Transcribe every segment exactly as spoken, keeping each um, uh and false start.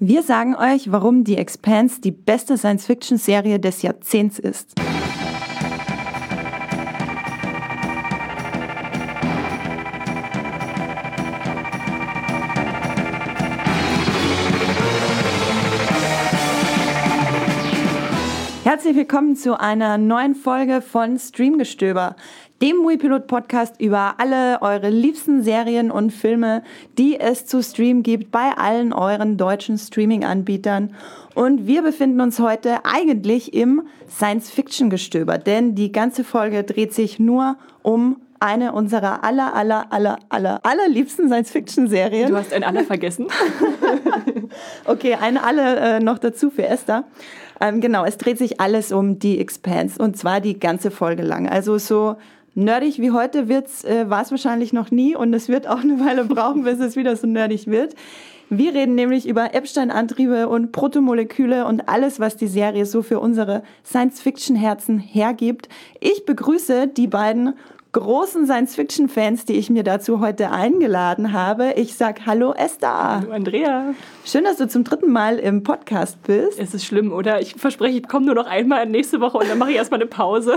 Wir sagen euch, warum The Expanse die beste Science-Fiction-Serie des Jahrzehnts ist. Herzlich willkommen zu einer neuen Folge von Streamgestöber, dem Moviepilot-Podcast über alle eure liebsten Serien und Filme, die es zu streamen gibt bei allen euren deutschen Streaming-Anbietern. Und wir befinden uns heute eigentlich im Science-Fiction-Gestöber, denn die ganze Folge dreht sich nur um eine unserer aller, aller, aller, aller, allerliebsten Science-Fiction-Serien. Du hast ein aller vergessen. Okay, eine alle äh, noch dazu für Esther. Ähm, genau, es dreht sich alles um The Expanse und zwar die ganze Folge lang. Also so nerdig wie heute wird's, äh, war es wahrscheinlich noch nie und es wird auch eine Weile brauchen, bis es wieder so nerdig wird. Wir reden nämlich über Epstein-Antriebe und Protomoleküle und alles, was die Serie so für unsere Science-Fiction-Herzen hergibt. Ich begrüße die beiden großen Science-Fiction-Fans, die ich mir dazu heute eingeladen habe. Ich sag Hallo Esther. Hallo Andrea. Schön, dass du zum dritten Mal im Podcast bist. Es ist schlimm, oder? Ich verspreche, ich komme nur noch einmal nächste Woche und dann mache ich erstmal eine Pause.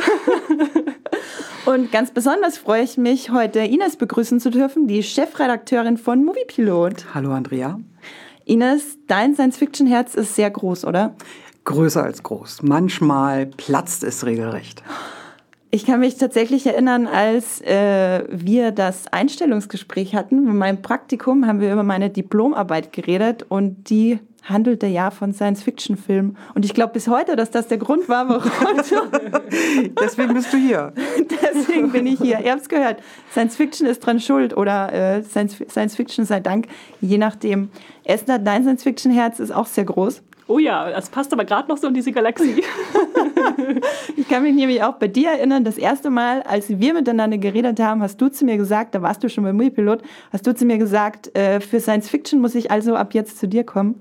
Und ganz besonders freue ich mich, heute Ines begrüßen zu dürfen, die Chefredakteurin von Moviepilot. Hallo Andrea. Ines, dein Science-Fiction-Herz ist sehr groß, oder? Größer als groß. Manchmal platzt es regelrecht. Ich kann mich tatsächlich erinnern, als äh, wir das Einstellungsgespräch hatten, in meinem Praktikum haben wir über meine Diplomarbeit geredet und die handelte ja von Science-Fiction-Filmen. Und ich glaube bis heute, dass das der Grund war, warum du... Deswegen bist du hier. Deswegen bin ich hier. Ihr habt es gehört, Science-Fiction ist dran schuld oder äh, Science-Fiction sei Dank, je nachdem. Esther, dein Science-Fiction-Herz ist auch sehr groß. Oh ja, das passt aber gerade noch so in diese Galaxie. Ich kann mich nämlich auch bei dir erinnern, das erste Mal, als wir miteinander geredet haben, hast du zu mir gesagt, da warst du schon beim Moviepilot, hast du zu mir gesagt, äh, für Science Fiction muss ich also ab jetzt zu dir kommen.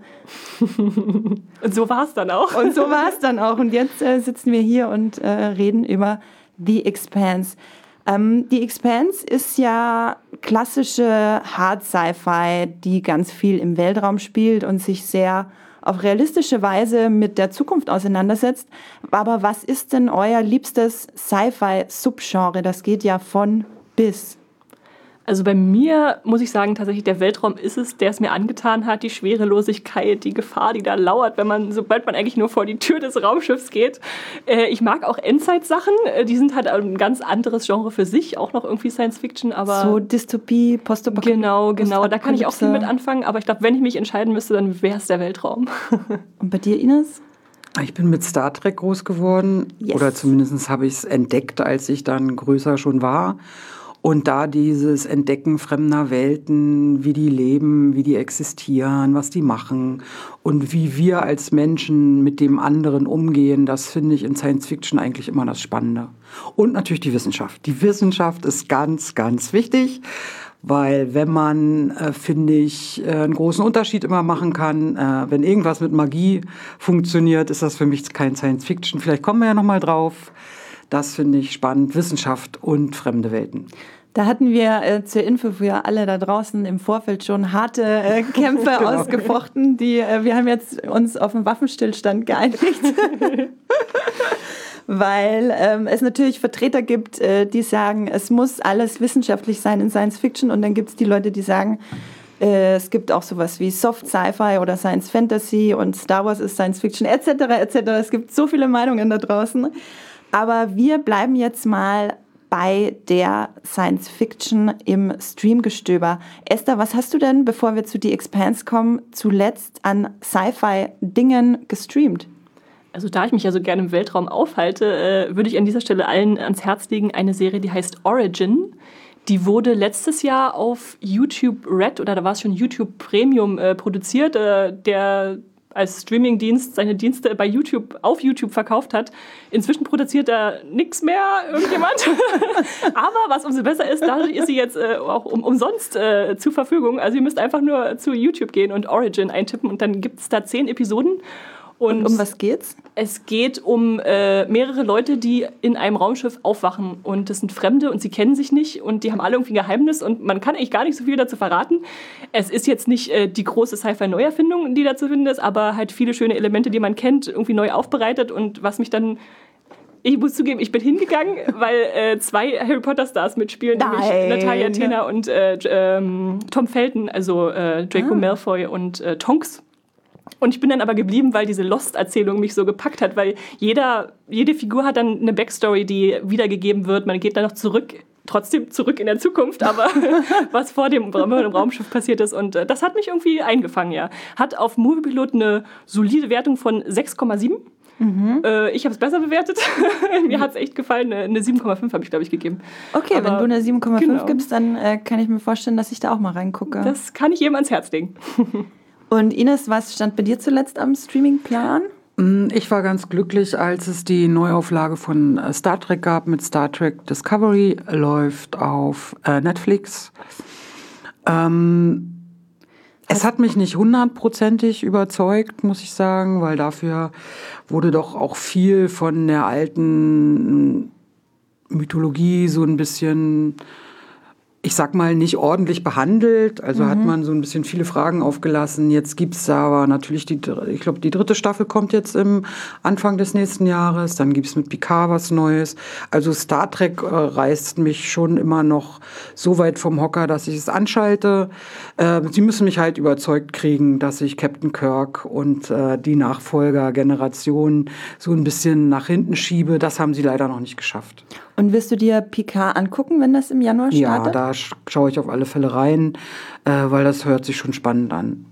Und so war es dann auch. Und so war es dann auch. Und jetzt äh, sitzen wir hier und äh, reden über The Expanse. Ähm, The Expanse ist ja klassische Hard-Sci-Fi, die ganz viel im Weltraum spielt und sich sehr auf realistische Weise mit der Zukunft auseinandersetzt. Aber was ist denn euer liebstes Sci-Fi-Subgenre? Das geht ja von bis. Also bei mir muss ich sagen, tatsächlich der Weltraum ist es, der es mir angetan hat, die Schwerelosigkeit, die Gefahr, die da lauert, wenn man, sobald man eigentlich nur vor die Tür des Raumschiffs geht. Äh, ich mag auch Endzeit-Sachen, die sind halt ein ganz anderes Genre für sich, auch noch irgendwie Science-Fiction, aber... So Dystopie, Postapokalypse. Genau, genau, da kann ich auch viel mit anfangen, aber ich glaube, wenn ich mich entscheiden müsste, dann wäre es der Weltraum. Und bei dir, Ines? Ich bin mit Star Trek groß geworden, yes. Oder zumindest habe ich es entdeckt, als ich dann größer schon war. Und da dieses Entdecken fremder Welten, wie die leben, wie die existieren, was die machen und wie wir als Menschen mit dem anderen umgehen, das finde ich in Science Fiction eigentlich immer das Spannende. Und natürlich die Wissenschaft. Die Wissenschaft ist ganz, ganz wichtig, weil wenn man, äh, finde ich, äh, einen großen Unterschied immer machen kann, äh, wenn irgendwas mit Magie funktioniert, ist das für mich kein Science Fiction. Vielleicht kommen wir ja noch mal drauf. Das finde ich spannend, Wissenschaft und fremde Welten. Da hatten wir äh, zur Info für alle da draußen im Vorfeld schon harte äh, Kämpfe genau. ausgefochten. Die, äh, wir haben jetzt uns auf einen Waffenstillstand geeinigt. Weil ähm, es natürlich Vertreter gibt, äh, die sagen, es muss alles wissenschaftlich sein in Science Fiction. Und dann gibt es die Leute, die sagen, äh, es gibt auch sowas wie Soft Sci-Fi oder Science Fantasy und Star Wars ist Science Fiction et cetera et cetera. Es gibt so viele Meinungen da draußen. Aber wir bleiben jetzt mal bei der Science Fiction im Streamgestöber. Esther, was hast du denn, bevor wir zu The Expanse kommen, zuletzt an Sci-Fi-Dingen gestreamt? Also da ich mich ja so gerne im Weltraum aufhalte, äh, würde ich an dieser Stelle allen ans Herz legen, eine Serie, die heißt Origin. Die wurde letztes Jahr auf YouTube Red, oder da war es schon YouTube Premium, äh, produziert. Äh, der als Streamingdienst seine Dienste bei YouTube auf YouTube verkauft hat. Inzwischen produziert da nichts mehr irgendjemand. Aber was umso besser ist, dadurch ist sie jetzt äh, auch um, umsonst äh, zur Verfügung. Also ihr müsst einfach nur zu YouTube gehen und Origin eintippen und dann gibt es da zehn Episoden. Und, und um was geht's? Es geht um äh, mehrere Leute, die in einem Raumschiff aufwachen. Und das sind Fremde und sie kennen sich nicht. Und die haben alle irgendwie ein Geheimnis. Und man kann eigentlich gar nicht so viel dazu verraten. Es ist jetzt nicht äh, die große Sci-Fi-Neuerfindung, die dazu finden ist, aber halt viele schöne Elemente, die man kennt, irgendwie neu aufbereitet. Und was mich dann... Ich muss zugeben, ich bin hingegangen, weil äh, zwei Harry Potter-Stars mitspielen, Nein. nämlich Natalia Tena und äh, ähm, Tom Felton, also äh, Draco ah. Malfoy und äh, Tonks. Und ich bin dann aber geblieben, weil diese Lost-Erzählung mich so gepackt hat, weil jeder, jede Figur hat dann eine Backstory, die wiedergegeben wird. Man geht dann noch zurück, trotzdem zurück in der Zukunft, aber was vor dem, dem Raumschiff passiert ist. Und äh, das hat mich irgendwie eingefangen, ja. Hat auf Moviepilot eine solide Wertung von sechs Komma sieben. Mhm. Äh, ich habe es besser bewertet. Mir hat es echt gefallen. Eine sieben Komma fünf habe ich, glaube ich, gegeben. Okay, aber wenn du eine sieben Komma fünf genau. gibst, dann äh, kann ich mir vorstellen, dass ich da auch mal reingucke. Das kann ich jedem ans Herz legen. Und Ines, was stand bei dir zuletzt am Streamingplan? Ich war ganz glücklich, als es die Neuauflage von Star Trek gab mit Star Trek Discovery. Läuft auf äh, Netflix. Ähm, Es hat mich nicht hundertprozentig überzeugt, muss ich sagen, weil dafür wurde doch auch viel von der alten Mythologie so ein bisschen, ich sag mal, nicht ordentlich behandelt. Also mhm. hat man so ein bisschen viele Fragen aufgelassen. Jetzt gibt's aber natürlich, die, ich glaube, die dritte Staffel kommt jetzt im Anfang des nächsten Jahres. Dann gibt's mit Picard was Neues. Also Star Trek äh, reißt mich schon immer noch so weit vom Hocker, dass ich es anschalte. Äh, sie müssen mich halt überzeugt kriegen, dass ich Captain Kirk und äh, die Nachfolgergeneration so ein bisschen nach hinten schiebe. Das haben sie leider noch nicht geschafft. Und wirst du dir Picard angucken, wenn das im Januar startet? Ja, da schaue ich auf alle Fälle rein, äh, weil das hört sich schon spannend an.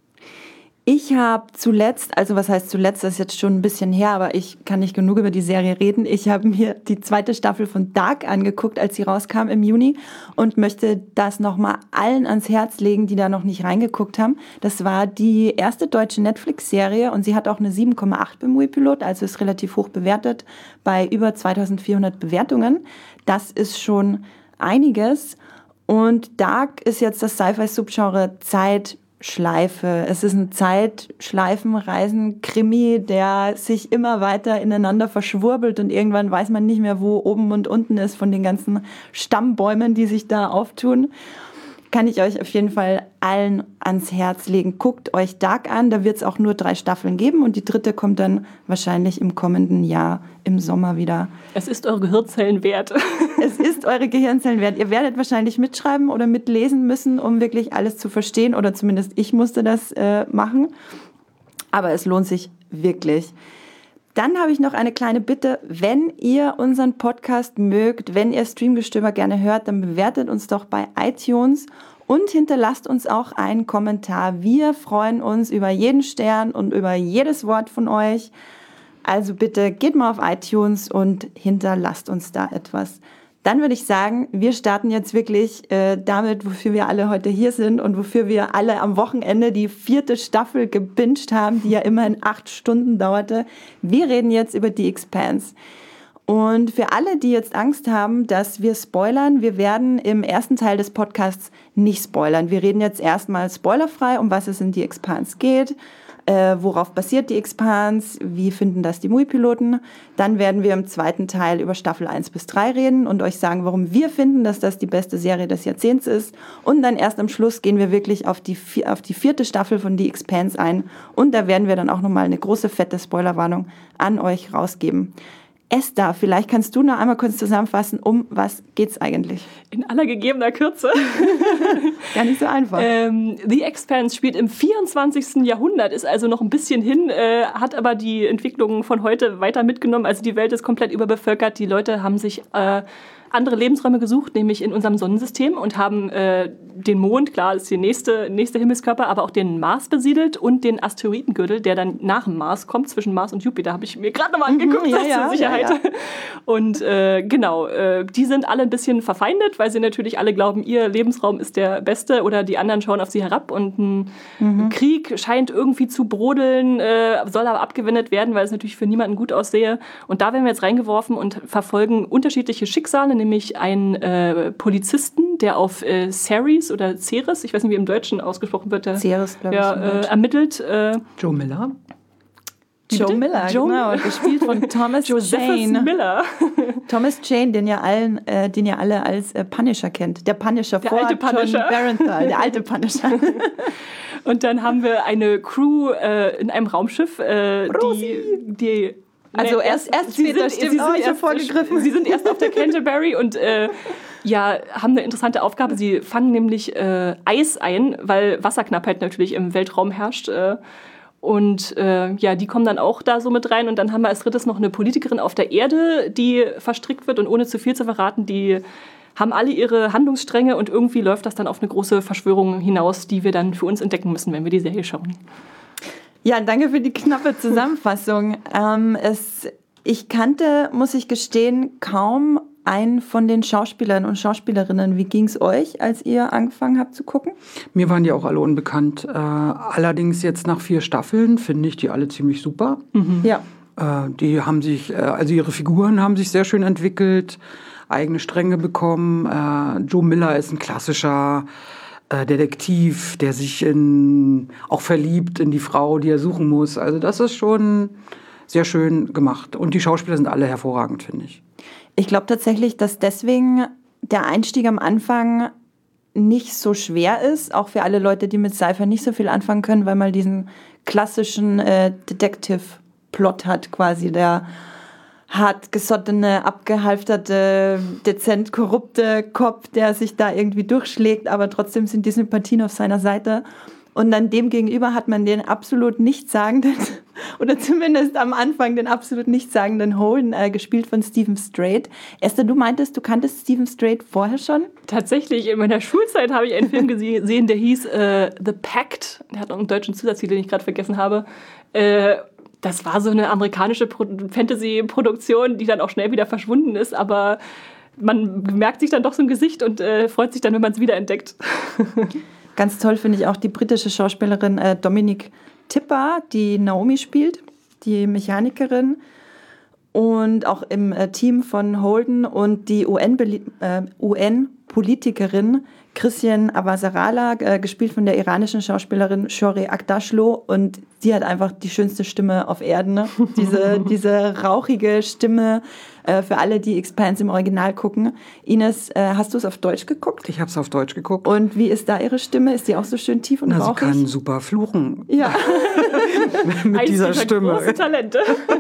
Ich habe zuletzt, also was heißt zuletzt, das ist jetzt schon ein bisschen her, aber ich kann nicht genug über die Serie reden. Ich habe mir die zweite Staffel von Dark angeguckt, als sie rauskam im Juni und möchte das nochmal allen ans Herz legen, die da noch nicht reingeguckt haben. Das war die erste deutsche Netflix-Serie und sie hat auch eine sieben Komma acht beim Moviepilot, also ist relativ hoch bewertet bei über zweitausendvierhundert Bewertungen. Das ist schon einiges. Und Dark ist jetzt das Sci-Fi-Subgenre Zeit, Schleife. Es ist ein Zeitschleifenreisen-Krimi, der sich immer weiter ineinander verschwurbelt und irgendwann weiß man nicht mehr, wo oben und unten ist von den ganzen Stammbäumen, die sich da auftun. Kann ich euch auf jeden Fall allen ans Herz legen. Guckt euch Dark an, da wird es auch nur drei Staffeln geben und die dritte kommt dann wahrscheinlich im kommenden Jahr im Sommer wieder. Es ist eure Gehirnzellen wert. Es ist eure Gehirnzellen wert. Ihr werdet wahrscheinlich mitschreiben oder mitlesen müssen, um wirklich alles zu verstehen, oder zumindest ich musste das äh, machen. Aber es lohnt sich wirklich. Dann habe ich noch eine kleine Bitte. Wenn ihr unseren Podcast mögt, wenn ihr Streamgestöber gerne hört, dann bewertet uns doch bei iTunes und hinterlasst uns auch einen Kommentar. Wir freuen uns über jeden Stern und über jedes Wort von euch. Also bitte geht mal auf iTunes und hinterlasst uns da etwas. Dann würde ich sagen, wir starten jetzt wirklich äh, damit, wofür wir alle heute hier sind und wofür wir alle am Wochenende die vierte Staffel gebinged haben, die ja immerhin acht Stunden dauerte. Wir reden jetzt über The Expanse. Und für alle, die jetzt Angst haben, dass wir spoilern, wir werden im ersten Teil des Podcasts nicht spoilern. Wir reden jetzt erstmal spoilerfrei, um was es in The Expanse geht. Äh, worauf basiert die Expanse, wie finden das die Movipiloten. Dann werden wir im zweiten Teil über Staffel eins bis drei reden und euch sagen, warum wir finden, dass das die beste Serie des Jahrzehnts ist. Und dann erst am Schluss gehen wir wirklich auf die, auf die vierte Staffel von The Expanse ein. Und da werden wir dann auch nochmal eine große, fette Spoilerwarnung an euch rausgeben. Esther, vielleicht kannst du noch einmal kurz zusammenfassen, um was geht's eigentlich? In aller gegebener Kürze. Gar nicht so einfach. Ähm, The Expanse spielt im vierundzwanzigsten Jahrhundert, ist also noch ein bisschen hin, äh, hat aber die Entwicklungen von heute weiter mitgenommen. Also die Welt ist komplett überbevölkert, die Leute haben sich äh, andere Lebensräume gesucht, nämlich in unserem Sonnensystem, und haben äh, den Mond, klar, das ist der nächste, nächste Himmelskörper, aber auch den Mars besiedelt und den Asteroidengürtel, der dann nach dem Mars kommt, zwischen Mars und Jupiter, habe ich mir gerade nochmal angeguckt, mhm, ja, ja, zur Sicherheit. Ja, ja. Und äh, genau, äh, die sind alle ein bisschen verfeindet, weil sie natürlich alle glauben, ihr Lebensraum ist der beste, oder die anderen schauen auf sie herab, und ein mhm. Krieg scheint irgendwie zu brodeln, äh, soll aber abgewendet werden, weil es natürlich für niemanden gut aussehe. Und da werden wir jetzt reingeworfen und verfolgen unterschiedliche Schicksale, nämlich einen äh, Polizisten, der auf äh, Ceres oder Ceres, ich weiß nicht, wie im Deutschen ausgesprochen wird, der, Ceres, glaube ja, ich. Äh, ermittelt. Äh, Joe Miller? Joe Miller, Joe genau, Miller. gespielt von Thomas Jane. Miller. Thomas Jane, den ihr, allen, äh, den ihr alle als äh, Punisher kennt. Der Punisher der vor alte John Punisher. Barenthal, der alte Punisher. Und dann haben wir eine Crew äh, in einem Raumschiff, äh, Rosi. die... die Also nee, erst, erst sie später, sind, stimmt, sie oh, sind ich hab erst, vorgegriffen. Sie sind erst auf der Canterbury und äh, ja, haben eine interessante Aufgabe. Sie fangen nämlich äh, Eis ein, weil Wasserknappheit natürlich im Weltraum herrscht. Äh, und äh, ja, die kommen dann auch da so mit rein. Und dann haben wir als drittes noch eine Politikerin auf der Erde, die verstrickt wird. Und ohne zu viel zu verraten, die haben alle ihre Handlungsstränge und irgendwie läuft das dann auf eine große Verschwörung hinaus, die wir dann für uns entdecken müssen, wenn wir die Serie schauen. Ja, danke für die knappe Zusammenfassung. ähm, es, ich kannte, muss ich gestehen, kaum einen von den Schauspielern und Schauspielerinnen. Wie ging es euch, als ihr angefangen habt zu gucken? Mir waren die auch alle unbekannt. Äh, allerdings jetzt nach vier Staffeln finde ich die alle ziemlich super. Mhm. Ja. Äh, die haben sich, äh, also ihre Figuren haben sich sehr schön entwickelt, eigene Stränge bekommen. Äh, Joe Miller ist ein klassischer äh, Detektiv, der sich in, auch verliebt in die Frau, die er suchen muss. Also das ist schon sehr schön gemacht. Und die Schauspieler sind alle hervorragend, finde ich. Ich glaube tatsächlich, dass deswegen der Einstieg am Anfang nicht so schwer ist, auch für alle Leute, die mit Sci-Fi nicht so viel anfangen können, weil man diesen klassischen äh, Detective-Plot hat quasi, der hartgesottene, abgehalfterte, dezent korrupte Kopf, der sich da irgendwie durchschlägt, aber trotzdem sind die Sympathien auf seiner Seite. Und dann dem gegenüber hat man den absolut nichtssagenden, oder zumindest am Anfang den absolut nichtssagenden Holden, äh, gespielt von Stephen Strait. Esther, du meintest, du kanntest Stephen Strait vorher schon? Tatsächlich, in meiner Schulzeit habe ich einen Film gesehen, der hieß äh, The Pact. Der hat noch einen deutschen Zusatztitel, den ich gerade vergessen habe. Äh, das war so eine amerikanische Pro- Fantasy-Produktion, die dann auch schnell wieder verschwunden ist, aber man merkt sich dann doch so ein Gesicht und äh, freut sich dann, wenn man es wiederentdeckt. Ganz toll finde ich auch die britische Schauspielerin äh, Dominic Tipper, die Naomi spielt, die Mechanikerin. Und auch im äh, Team von Holden und die U N-Politikerin Christian Avasarala, äh, gespielt von der iranischen Schauspielerin Shorey Aghdashloo. Und die hat einfach die schönste Stimme auf Erden. Ne? Diese, diese rauchige Stimme, äh, für alle, die Expanse im Original gucken. Ines, äh, hast du es auf Deutsch geguckt? Ich habe es auf Deutsch geguckt. Und wie ist da ihre Stimme? Ist die auch so schön tief und Na, rauchig? sie kann super fluchen. Ja. Mit dieser Stimme. Große Talente.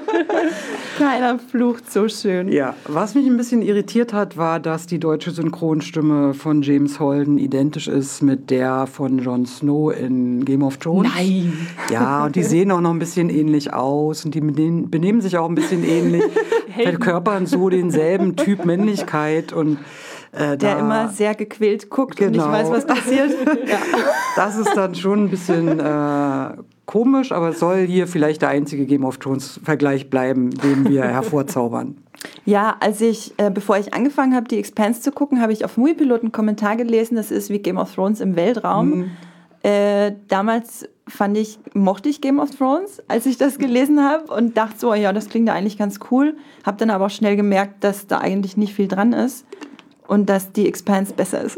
Keiner flucht so schön. Ja, was mich ein bisschen irritiert hat, war, dass die deutsche Synchronstimme von James Holden identisch ist mit der von Jon Snow in Game of Thrones. Nein. Ja, und die sehen auch noch ein bisschen ähnlich aus und die benehmen sich auch ein bisschen ähnlich, verkörpern so denselben Typ Männlichkeit und äh, der da, immer sehr gequält guckt genau. und nicht weiß, was passiert. Ja. Das ist dann schon ein bisschen äh, komisch, aber es soll hier vielleicht der einzige Game of Thrones-Vergleich bleiben, den wir hervorzaubern. Ja, als ich, äh, bevor ich angefangen habe, die Expanse zu gucken, habe ich auf Moviepilot einen Kommentar gelesen, das ist wie Game of Thrones im Weltraum. Mhm. Äh, damals fand ich, mochte ich Game of Thrones, als ich das gelesen habe und dachte so, ja, das klingt ja eigentlich ganz cool. Habe dann aber auch schnell gemerkt, dass da eigentlich nicht viel dran ist und dass die Expanse besser ist.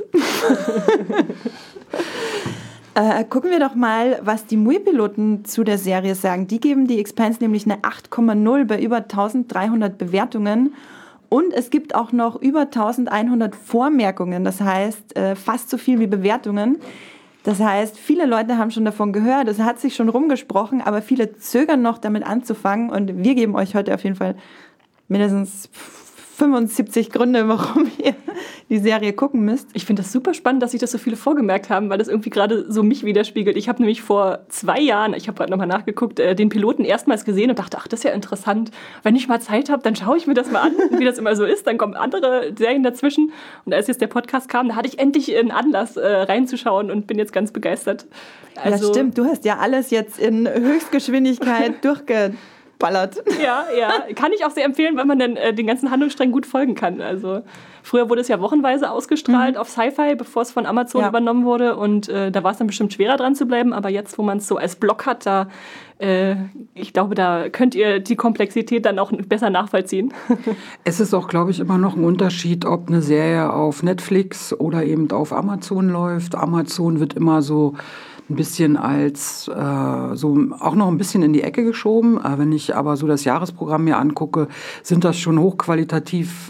Äh, gucken wir doch mal, was die Mui-Piloten zu der Serie sagen. Die geben die Expanse nämlich eine acht Komma null bei über eintausenddreihundert Bewertungen. Und es gibt auch noch über eintausendeinhundert Vormerkungen, das heißt äh, fast so viel wie Bewertungen. Das heißt, viele Leute haben schon davon gehört, es hat sich schon rumgesprochen, aber viele zögern noch damit anzufangen. Und wir geben euch heute auf jeden Fall mindestens fünfundsiebzig Gründe, warum ihr die Serie gucken müsst. Ich finde das super spannend, dass sich das so viele vorgemerkt haben, weil das irgendwie gerade so mich widerspiegelt. Ich habe nämlich vor zwei Jahren, ich habe gerade nochmal nachgeguckt, äh, den Piloten erstmals gesehen und dachte, ach, das ist ja interessant. Wenn ich mal Zeit habe, dann schaue ich mir das mal an, wie das immer so ist. Dann kommen andere Serien dazwischen. Und als jetzt der Podcast kam, da hatte ich endlich einen Anlass, äh, reinzuschauen und bin jetzt ganz begeistert. Also, ja, stimmt. Du hast ja alles jetzt in Höchstgeschwindigkeit durchge... ballert. Ja, ja. Kann ich auch sehr empfehlen, weil man dann äh, den ganzen Handlungssträngen gut folgen kann. Also früher wurde es ja wochenweise ausgestrahlt mhm. auf Sci-Fi, bevor es von Amazon ja. übernommen wurde. Und äh, da war es dann bestimmt schwerer dran zu bleiben. Aber jetzt, wo man es so als Block hat, da, äh, ich glaube, da könnt ihr die Komplexität dann auch besser nachvollziehen. Es ist auch, glaube ich, immer noch ein Unterschied, ob eine Serie auf Netflix oder eben auf Amazon läuft. Amazon wird immer so ein bisschen als, äh, so auch noch ein bisschen in die Ecke geschoben. Äh, wenn ich aber so das Jahresprogramm mir angucke, sind das schon hochqualitativ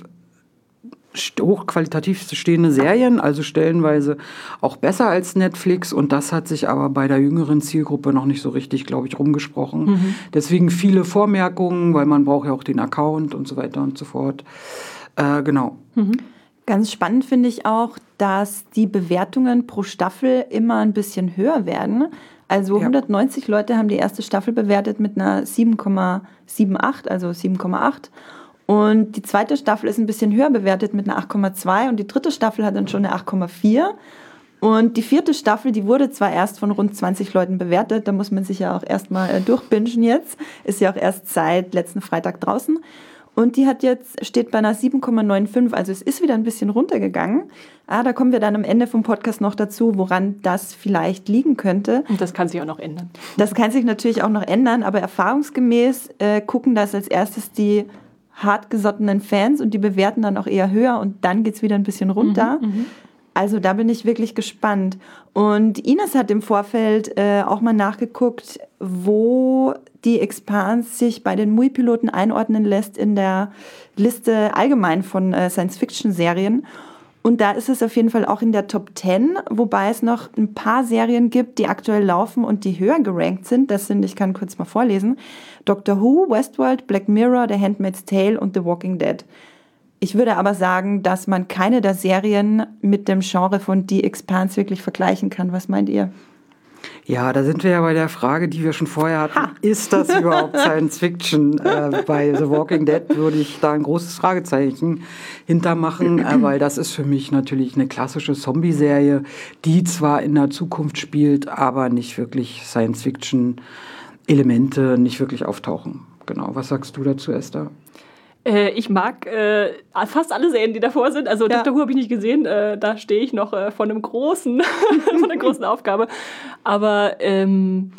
hochqualitativ stehende Serien, also stellenweise auch besser als Netflix. Und das hat sich aber bei der jüngeren Zielgruppe noch nicht so richtig, glaube ich, rumgesprochen. Mhm. Deswegen viele Vormerkungen, weil man braucht ja auch den Account und so weiter und so fort. Äh, genau. Mhm. Ganz spannend finde ich auch, dass die Bewertungen pro Staffel immer ein bisschen höher werden. Also ja. hundertneunzig Leute haben die erste Staffel bewertet mit einer sieben Komma achtundsiebzig, also sieben Komma acht. Und die zweite Staffel ist ein bisschen höher bewertet mit einer acht Komma zwei und die dritte Staffel hat dann schon eine acht Komma vier. Und die vierte Staffel, die wurde zwar erst von rund zwanzig Leuten bewertet, da muss man sich ja auch erstmal äh, durchbingen jetzt, ist ja auch erst seit letzten Freitag draußen. Und die hat jetzt, steht bei einer sieben Komma fünfundneunzig, also es ist wieder ein bisschen runtergegangen. Ah, da kommen wir dann am Ende vom Podcast noch dazu, woran das vielleicht liegen könnte. Und das kann sich auch noch ändern. Das kann sich natürlich auch noch ändern, aber erfahrungsgemäß äh, gucken das als erstes die hartgesottenen Fans und die bewerten dann auch eher höher und dann geht's wieder ein bisschen runter. Mhm, also da bin ich wirklich gespannt. Und Ines hat im Vorfeld äh, auch mal nachgeguckt, wo die Expanse sich bei den M U I-Piloten einordnen lässt in der Liste allgemein von äh, Science-Fiction-Serien. Und da ist es auf jeden Fall auch in der Top zehn, wobei es noch ein paar Serien gibt, die aktuell laufen und die höher gerankt sind. Das sind, ich kann kurz mal vorlesen, Doctor Who, Westworld, Black Mirror, The Handmaid's Tale und The Walking Dead. Ich würde aber sagen, dass man keine der Serien mit dem Genre von The Expanse wirklich vergleichen kann. Was meint ihr? Ja, da sind wir ja bei der Frage, die wir schon vorher hatten. Ha. Ist das überhaupt Science Fiction? äh, bei The Walking Dead würde ich da ein großes Fragezeichen hintermachen, äh, weil das ist für mich natürlich eine klassische Zombie-Serie, die zwar in der Zukunft spielt, aber nicht wirklich Science Fiction-Elemente nicht wirklich auftauchen. Genau. Was sagst du dazu, Esther? Ich mag äh, fast alle Serien, die davor sind. Also ja. Doctor Who habe ich nicht gesehen. Äh, da stehe ich noch äh, vor einem großen, vor einer großen Aufgabe. Aber ähm,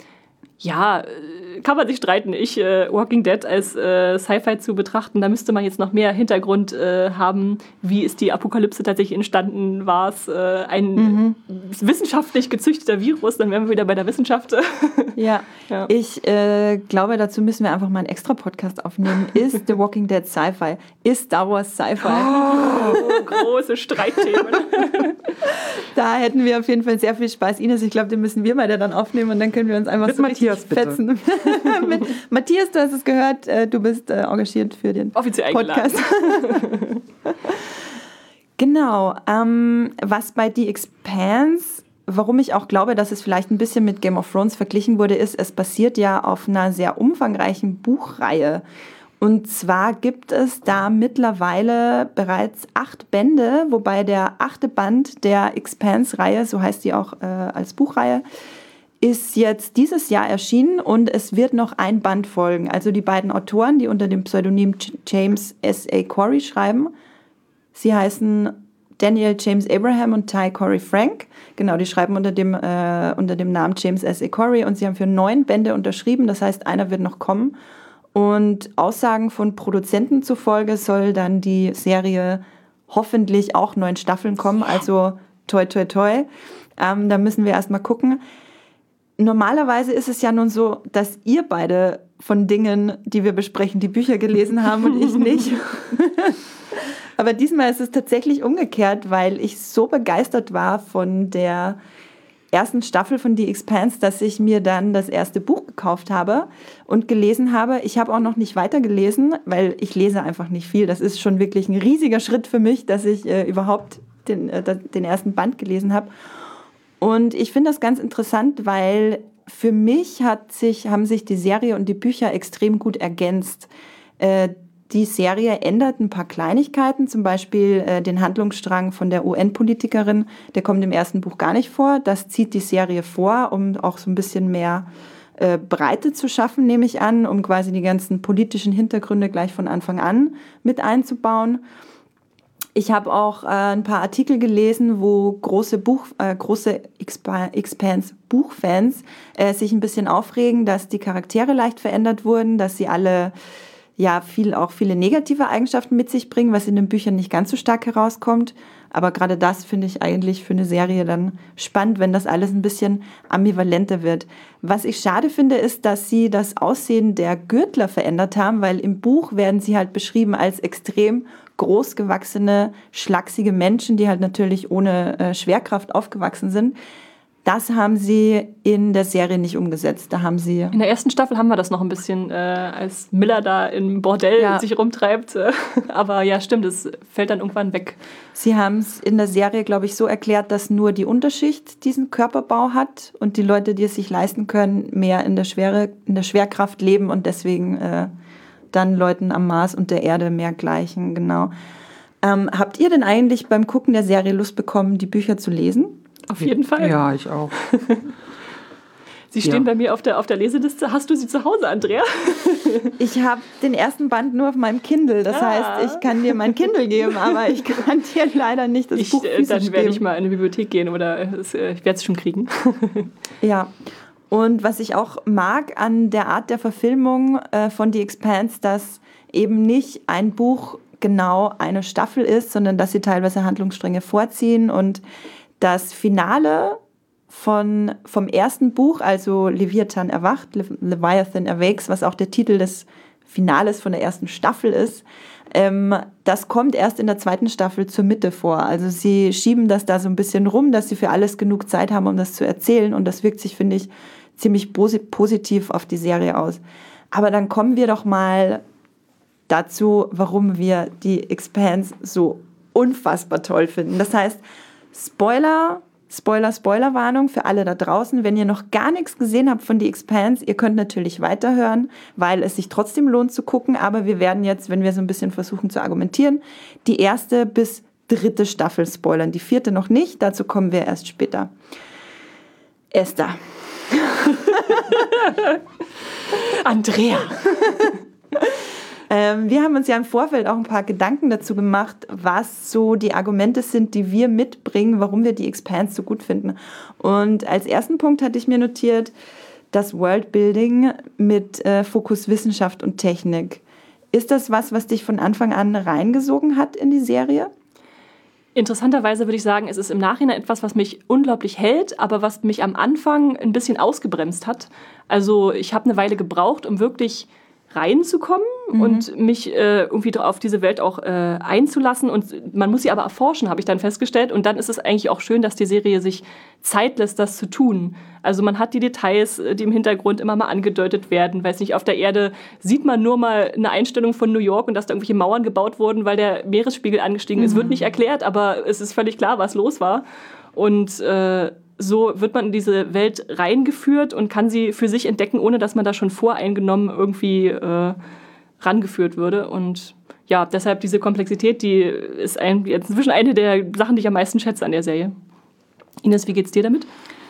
ja, kann man sich streiten. Ich, äh, Walking Dead als äh, Sci-Fi zu betrachten, da müsste man jetzt noch mehr Hintergrund äh, haben. Wie ist die Apokalypse tatsächlich entstanden? War es äh, ein mhm. wissenschaftlich gezüchteter Virus? Dann wären wir wieder bei der Wissenschaft. Ja, ja. ich äh, glaube, dazu müssen wir einfach mal einen extra Podcast aufnehmen. Ist The Walking Dead Sci-Fi? Ist Star Wars Sci-Fi? Oh, große Streitthemen. Da hätten wir auf jeden Fall sehr viel Spaß. Ines, ich glaube, den müssen wir beide dann aufnehmen und dann können wir uns einfach Mit so Matthias, fetzen. Mit Matthias, du hast es gehört, du bist äh, engagiert für den offiziell Podcast. Genau. Ähm, was bei The Expanse, warum ich auch glaube, dass es vielleicht ein bisschen mit Game of Thrones verglichen wurde, ist, es basiert ja auf einer sehr umfangreichen Buchreihe. Und zwar gibt es da mittlerweile bereits acht Bände, wobei der achte Band der Expanse-Reihe, so heißt die auch äh, als Buchreihe, ist jetzt dieses Jahr erschienen und es wird noch ein Band folgen. Also die beiden Autoren, die unter dem Pseudonym James S A. Corey schreiben, sie heißen Daniel James Abraham und Ty Corey Frank. Genau, die schreiben unter dem, äh, unter dem Namen James S A. Corey und sie haben für neun Bände unterschrieben. Das heißt, einer wird noch kommen. Und Aussagen von Produzenten zufolge soll dann die Serie hoffentlich auch neun Staffeln kommen. Also toi, toi, toi. Ähm, da müssen wir erst mal gucken. Normalerweise ist es ja nun so, dass ihr beide von Dingen, die wir besprechen, die Bücher gelesen haben und ich nicht. Aber diesmal ist es tatsächlich umgekehrt, weil ich so begeistert war von der ersten Staffel von The Expanse, dass ich mir dann das erste Buch gekauft habe und gelesen habe. Ich habe auch noch nicht weitergelesen, weil ich lese einfach nicht viel. Das ist schon wirklich ein riesiger Schritt für mich, dass ich äh, überhaupt den, äh, den ersten Band gelesen habe. Und ich finde das ganz interessant, weil für mich hat sich, haben sich die Serie und die Bücher extrem gut ergänzt. Äh, die Serie ändert ein paar Kleinigkeiten, zum Beispiel äh, den Handlungsstrang von der U N-Politikerin, der kommt im ersten Buch gar nicht vor. Das zieht die Serie vor, um auch so ein bisschen mehr äh, Breite zu schaffen, nehme ich an, um quasi die ganzen politischen Hintergründe gleich von Anfang an mit einzubauen. Ich habe auch äh, ein paar Artikel gelesen, wo große, Buch, äh, große Expanse-Buchfans äh, sich ein bisschen aufregen, dass die Charaktere leicht verändert wurden, dass sie alle ja viel auch viele negative Eigenschaften mit sich bringen, was in den Büchern nicht ganz so stark herauskommt. Aber gerade das finde ich eigentlich für eine Serie dann spannend, wenn das alles ein bisschen ambivalenter wird. Was ich schade finde, ist, dass sie das Aussehen der Gürtler verändert haben, weil im Buch werden sie halt beschrieben als extrem großgewachsene, schlachsige Menschen, die halt natürlich ohne äh, Schwerkraft aufgewachsen sind. Das haben sie in der Serie nicht umgesetzt. Da haben sie in der ersten Staffel haben wir das noch ein bisschen, äh, als Miller da im Bordell ja. sich rumtreibt. Aber ja, stimmt, es fällt dann irgendwann weg. Sie haben es in der Serie, glaube ich, so erklärt, dass nur die Unterschicht diesen Körperbau hat und die Leute, die es sich leisten können, mehr in der, Schwere, in der Schwerkraft leben und deswegen äh, dann Leuten am Mars und der Erde mehr gleichen. Genau. Ähm, habt ihr denn eigentlich beim Gucken der Serie Lust bekommen, die Bücher zu lesen? Auf jeden Fall. Ja, ich auch. Sie stehen ja. bei mir auf der, auf der Leseliste. Hast du sie zu Hause, Andrea? Ich habe den erersten Band nur auf meinem Kindle. Das ja. heißt, ich kann dir mein Kindle geben, aber ich kann dir leider nicht das ich, Buch physisch Dann werde geben. ich mal in die Bibliothek gehen oder ich werde es schon kriegen. Ja. Und was ich auch mag an der Art der Verfilmung äh, von The Expanse, dass eben nicht ein Buch genau eine Staffel ist, sondern dass sie teilweise Handlungsstränge vorziehen und das Finale von, vom ersten Buch, also Leviathan erwacht, Le- Leviathan Awakes, was auch der Titel des Finales von der ersten Staffel ist, ähm, das kommt erst in der zweiten Staffel zur Mitte vor. Also sie schieben das da so ein bisschen rum, dass sie für alles genug Zeit haben, um das zu erzählen. Und das wirkt sich, finde ich, ziemlich posi- positiv auf die Serie aus. Aber dann kommen wir doch mal dazu, warum wir die Expanse so unfassbar toll finden. Das heißt, Spoiler, Spoiler, Spoilerwarnung für alle da draußen. Wenn ihr noch gar nichts gesehen habt von The Expanse, ihr könnt natürlich weiterhören, weil es sich trotzdem lohnt zu gucken. Aber wir werden jetzt, wenn wir so ein bisschen versuchen zu argumentieren, die erste bis dritte Staffel spoilern. Die vierte noch nicht, dazu kommen wir erst später. Esther. Andrea. Ähm, wir haben uns ja im Vorfeld auch ein paar Gedanken dazu gemacht, was so die Argumente sind, die wir mitbringen, warum wir die Expanse so gut finden. Und als ersten Punkt hatte ich mir notiert, das Worldbuilding mit äh, Fokus Wissenschaft und Technik. Ist das was, was dich von Anfang an reingesogen hat in die Serie? Interessanterweise würde ich sagen, es ist im Nachhinein etwas, was mich unglaublich hält, aber was mich am Anfang ein bisschen ausgebremst hat. Also ich habe eine Weile gebraucht, um wirklich reinzukommen mhm. und mich äh, irgendwie auf diese Welt auch äh, einzulassen. Und man muss sie aber erforschen, habe ich dann festgestellt. Und dann ist es eigentlich auch schön, dass die Serie sich Zeit lässt, das zu tun. Also man hat die Details, die im Hintergrund immer mal angedeutet werden. Weiß nicht, auf der Erde sieht man nur mal eine Einstellung von New York und dass da irgendwelche Mauern gebaut wurden, weil der Meeresspiegel angestiegen ist. Mhm. Wird nicht erklärt, aber es ist völlig klar, was los war. Und äh, so wird man in diese Welt reingeführt und kann sie für sich entdecken, ohne dass man da schon voreingenommen irgendwie äh, rangeführt würde. Und ja, deshalb diese Komplexität, die ist ein, inzwischen eine der Sachen, die ich am meisten schätze an der Serie. Ines, wie geht's dir damit?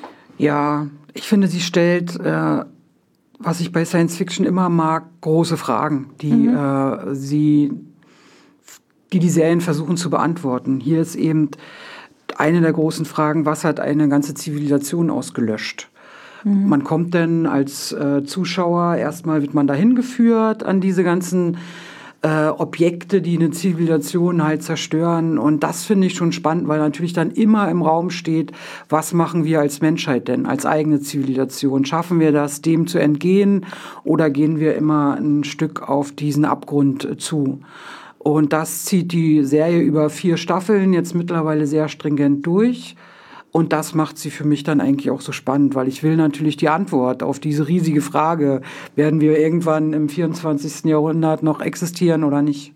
Ja, ich finde, sie stellt, äh, was ich bei Science Fiction immer mag, große Fragen, die mhm. äh, sie, die die Serien versuchen zu beantworten. Hier ist eben eine der großen Fragen, was hat eine ganze Zivilisation ausgelöscht? Mhm. Man kommt dann als äh, Zuschauer, erstmal wird man dahin geführt an diese ganzen äh, Objekte, die eine Zivilisation halt zerstören. Und das finde ich schon spannend, weil natürlich dann immer im Raum steht, was machen wir als Menschheit denn, als eigene Zivilisation? Schaffen wir das, dem zu entgehen oder gehen wir immer ein Stück auf diesen Abgrund zu? Und das zieht die Serie über vier Staffeln jetzt mittlerweile sehr stringent durch. Und das macht sie für mich dann eigentlich auch so spannend, weil ich will natürlich die Antwort auf diese riesige Frage, werden wir irgendwann im vierundzwanzigsten Jahrhundert noch existieren oder nicht?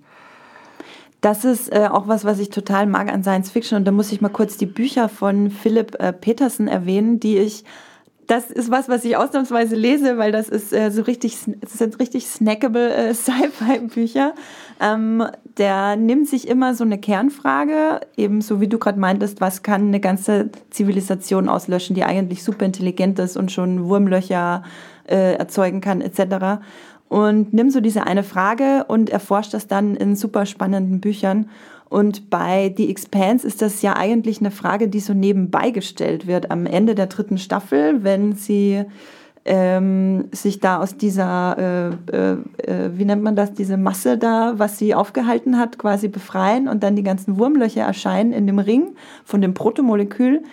Das ist äh, auch was, was ich total mag an Science Fiction. Und da muss ich mal kurz die Bücher von Philip äh, Peterson erwähnen, die ich... Das ist was, was ich ausnahmsweise lese, weil das ist äh, so richtig, das sind richtig snackable äh, Sci-Fi-Bücher. Ähm, der nimmt sich immer so eine Kernfrage, eben so wie du gerade meintest, was kann eine ganze Zivilisation auslöschen, die eigentlich super intelligent ist und schon Wurmlöcher äh, erzeugen kann, et cetera. Und nimmt so diese eine Frage und erforscht das dann in super spannenden Büchern. Und bei The Expanse ist das ja eigentlich eine Frage, die so nebenbei gestellt wird. Am Ende der dritten Staffel, wenn sie ähm, sich da aus dieser, äh, äh, wie nennt man das, diese Masse da, was sie aufgehalten hat, quasi befreien und dann die ganzen Wurmlöcher erscheinen in dem Ring von dem Protomolekül.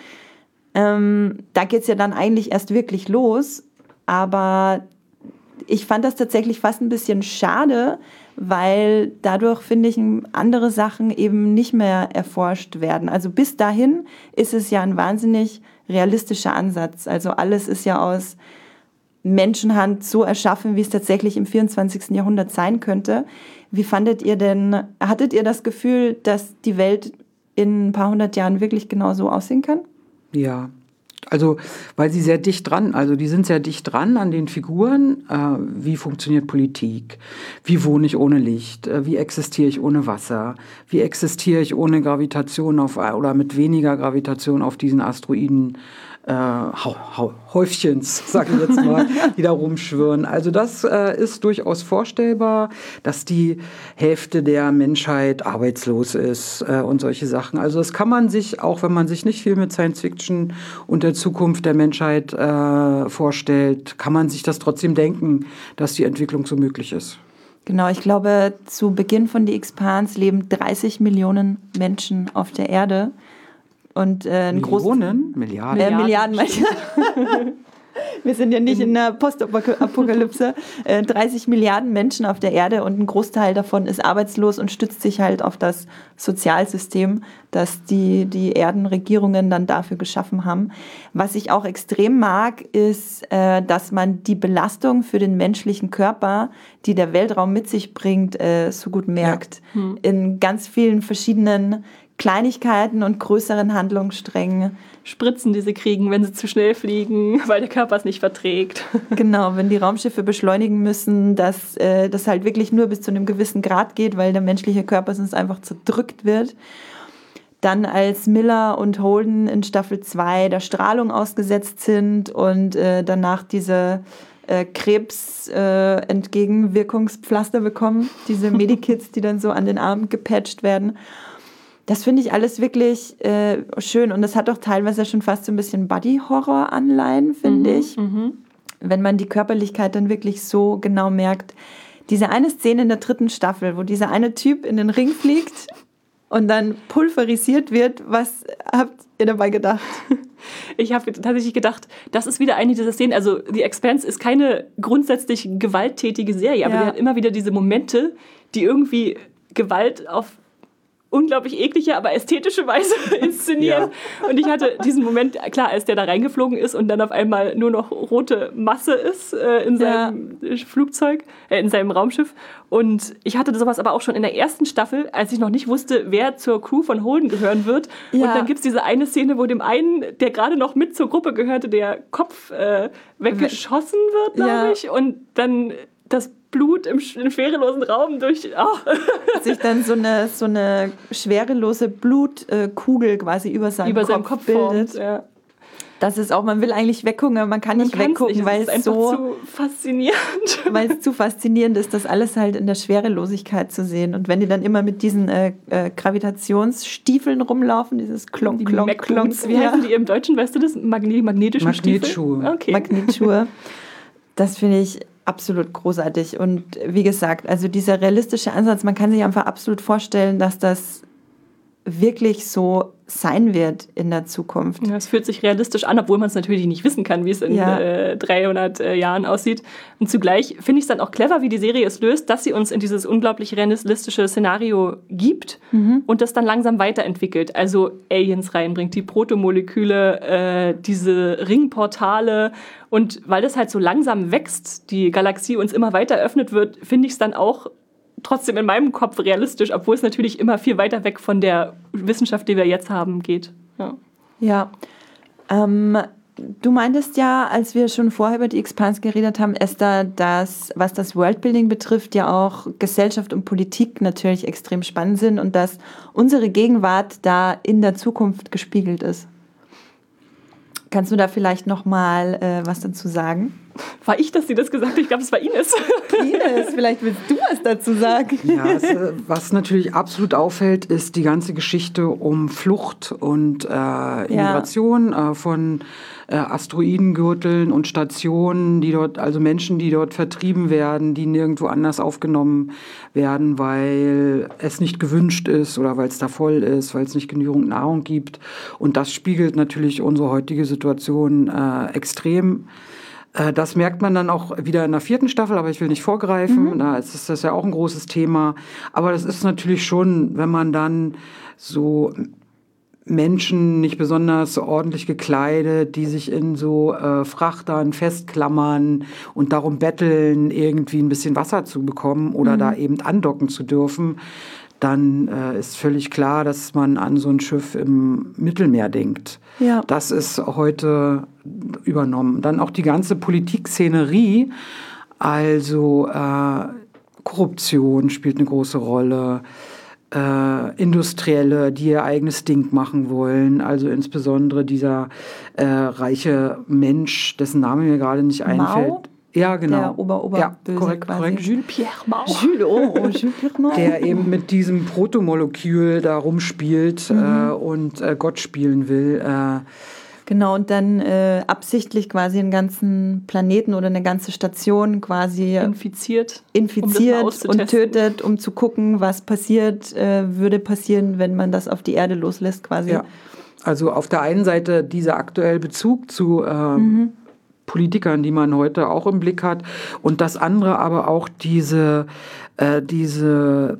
Ähm, da geht es ja dann eigentlich erst wirklich los, aber ich fand das tatsächlich fast ein bisschen schade, weil dadurch, finde ich, andere Sachen eben nicht mehr erforscht werden. Also bis dahin ist es ja ein wahnsinnig realistischer Ansatz. Also alles ist ja aus Menschenhand so erschaffen, wie es tatsächlich im vierundzwanzigsten Jahrhundert sein könnte. Wie fandet ihr denn, hattet ihr das Gefühl, dass die Welt in ein paar hundert Jahren wirklich genau so aussehen kann? Ja, also weil sie sehr dicht dran, also die sind sehr dicht dran an den Figuren. Äh, wie funktioniert Politik? Wie wohne ich ohne Licht? Äh, wie existiere ich ohne Wasser? Wie existiere ich ohne Gravitation auf oder mit weniger Gravitation auf diesen Asteroiden? Äh, Häufchens, sage ich jetzt mal, die da rumschwirren. Also das äh, ist durchaus vorstellbar, dass die Hälfte der Menschheit arbeitslos ist äh, und solche Sachen. Also das kann man sich, auch wenn man sich nicht viel mit Science Fiction und der Zukunft der Menschheit äh, vorstellt, kann man sich das trotzdem denken, dass die Entwicklung so möglich ist. Genau, ich glaube, zu Beginn von The Expanse leben dreißig Millionen Menschen auf der Erde. Und äh, ein Millionen? Milliarden? Äh, Milliarden, Milliarden. Wir sind ja nicht in der Postapokalypse. Äh, dreißig Milliarden Menschen auf der Erde und ein Großteil davon ist arbeitslos und stützt sich halt auf das Sozialsystem, das die, die Erdenregierungen dann dafür geschaffen haben. Was ich auch extrem mag, ist, äh, dass man die Belastung für den menschlichen Körper, die der Weltraum mit sich bringt, äh, so gut merkt. Ja. Hm. In ganz vielen verschiedenen Kleinigkeiten und größeren Handlungssträngen. Spritzen, die sie kriegen, wenn sie zu schnell fliegen, weil der Körper es nicht verträgt. Genau, wenn die Raumschiffe beschleunigen müssen, dass äh, das halt wirklich nur bis zu einem gewissen Grad geht, weil der menschliche Körper sonst einfach zerdrückt wird. Dann als Miller und Holden in Staffel zwei der Strahlung ausgesetzt sind und äh, danach diese äh, Krebs-Entgegenwirkungspflaster äh, bekommen, diese Medikits, die dann so an den Armen gepatcht werden. Das finde ich alles wirklich äh, schön und das hat auch teilweise schon fast so ein bisschen Buddy-Horror-Anleihen, finde mhm, ich. Mhm. Wenn man die Körperlichkeit dann wirklich so genau merkt. Diese eine Szene in der dritten Staffel, wo dieser eine Typ in den Ring fliegt und dann pulverisiert wird, was habt ihr dabei gedacht? Ich habe tatsächlich gedacht, das ist wieder eine dieser Szenen, also The Expanse ist keine grundsätzlich gewalttätige Serie, aber ja. die hat immer wieder diese Momente, die irgendwie Gewalt auf unglaublich eklige, aber ästhetische Weise inszenieren. Ja. Und ich hatte diesen Moment, klar, als der da reingeflogen ist und dann auf einmal nur noch rote Masse ist äh, in seinem ja. Flugzeug, äh, in seinem Raumschiff. Und ich hatte sowas aber auch schon in der ersten Staffel, als ich noch nicht wusste, wer zur Crew von Holden gehören wird. Ja. Und dann gibt es diese eine Szene, wo dem einen, der gerade noch mit zur Gruppe gehörte, der Kopf äh, weggeschossen wird, glaube ja. ich. Und dann das Blut im, im schwerelosen Raum durch... Oh. Sich dann so eine, so eine schwerelose Blutkugel quasi über seinem über Kopf, seinem Kopf bildet. Formt, ja. Das ist auch, man will eigentlich weggucken, man kann nicht man weggucken, nicht. weil es es so zu faszinierend. Weil es zu faszinierend ist, das alles halt in der Schwerelosigkeit zu sehen. Und wenn die dann immer mit diesen äh, äh, Gravitationsstiefeln rumlaufen, dieses Klonk, Klonk, Klonk. Wie heißen die im Deutschen, weißt du das? Magne- magnetischen Magnetschuhe. Stiefel? Okay. Magnetschuhe. Das finde ich absolut großartig. Und wie gesagt, also dieser realistische Ansatz, man kann sich einfach absolut vorstellen, dass das wirklich so sein wird in der Zukunft. Ja, es fühlt sich realistisch an, obwohl man es natürlich nicht wissen kann, wie es in ja. äh, dreihundert äh, Jahren aussieht. Und zugleich finde ich es dann auch clever, wie die Serie es löst, dass sie uns in dieses unglaublich realistische Szenario gibt mhm. und das dann langsam weiterentwickelt. Also Aliens reinbringt, die Protomoleküle, äh, diese Ringportale. Und weil das halt so langsam wächst, die Galaxie uns immer weiter eröffnet wird, finde ich es dann auch trotzdem in meinem Kopf realistisch, obwohl es natürlich immer viel weiter weg von der Wissenschaft, die wir jetzt haben, geht. Ja. ja. Ähm, du meintest ja, als wir schon vorher über die Expanse geredet haben, Esther, dass, was das Worldbuilding betrifft, ja auch Gesellschaft und Politik natürlich extrem spannend sind und dass unsere Gegenwart da in der Zukunft gespiegelt ist. Kannst du da vielleicht noch mal äh, was dazu sagen? War ich das, die das gesagt hat? Ich glaube, es war Ines. Ines, vielleicht willst du was dazu sagen. Ja, es, was natürlich absolut auffällt, ist die ganze Geschichte um Flucht und äh, Immigration ja. äh, von äh, Asteroidengürteln und Stationen, die dort, also Menschen, die dort vertrieben werden, die nirgendwo anders aufgenommen werden, weil es nicht gewünscht ist oder weil es da voll ist, weil es nicht genügend Nahrung gibt. Und das spiegelt natürlich unsere heutige Situation äh, extrem. Das merkt man dann auch wieder in der vierten Staffel, aber ich will nicht vorgreifen. Mhm. Da ist das ja auch ein großes Thema. Aber das ist natürlich schon, wenn man dann so Menschen nicht besonders ordentlich gekleidet, die sich in so äh, Frachtern festklammern und darum betteln, irgendwie ein bisschen Wasser zu bekommen oder mhm. da eben andocken zu dürfen, dann äh, ist völlig klar, dass man an so ein Schiff im Mittelmeer denkt. Ja. Das ist heute übernommen. Dann auch die ganze Politikszenerie, also äh, Korruption spielt eine große Rolle, äh, Industrielle, die ihr eigenes Ding machen wollen, also insbesondere dieser äh, reiche Mensch, dessen Name mir gerade nicht einfällt. Mao? Ja, genau. Der Ober-Ober-Böse ja, korrekt, quasi. korrekt. Jules Pierre Mao. Jules, oh, oh, Jules Pierre Mao. Der eben mit diesem Protomolekül da rumspielt mhm. äh, und äh, Gott spielen will. Äh, Genau, und dann äh, absichtlich quasi einen ganzen Planeten oder eine ganze Station quasi infiziert, infiziert um und tötet, um zu gucken, was passiert, äh, würde passieren, wenn man das auf die Erde loslässt quasi. Ja, also auf der einen Seite dieser aktuelle Bezug zu äh, mhm. Politikern, die man heute auch im Blick hat, und das andere aber auch diese, äh, diese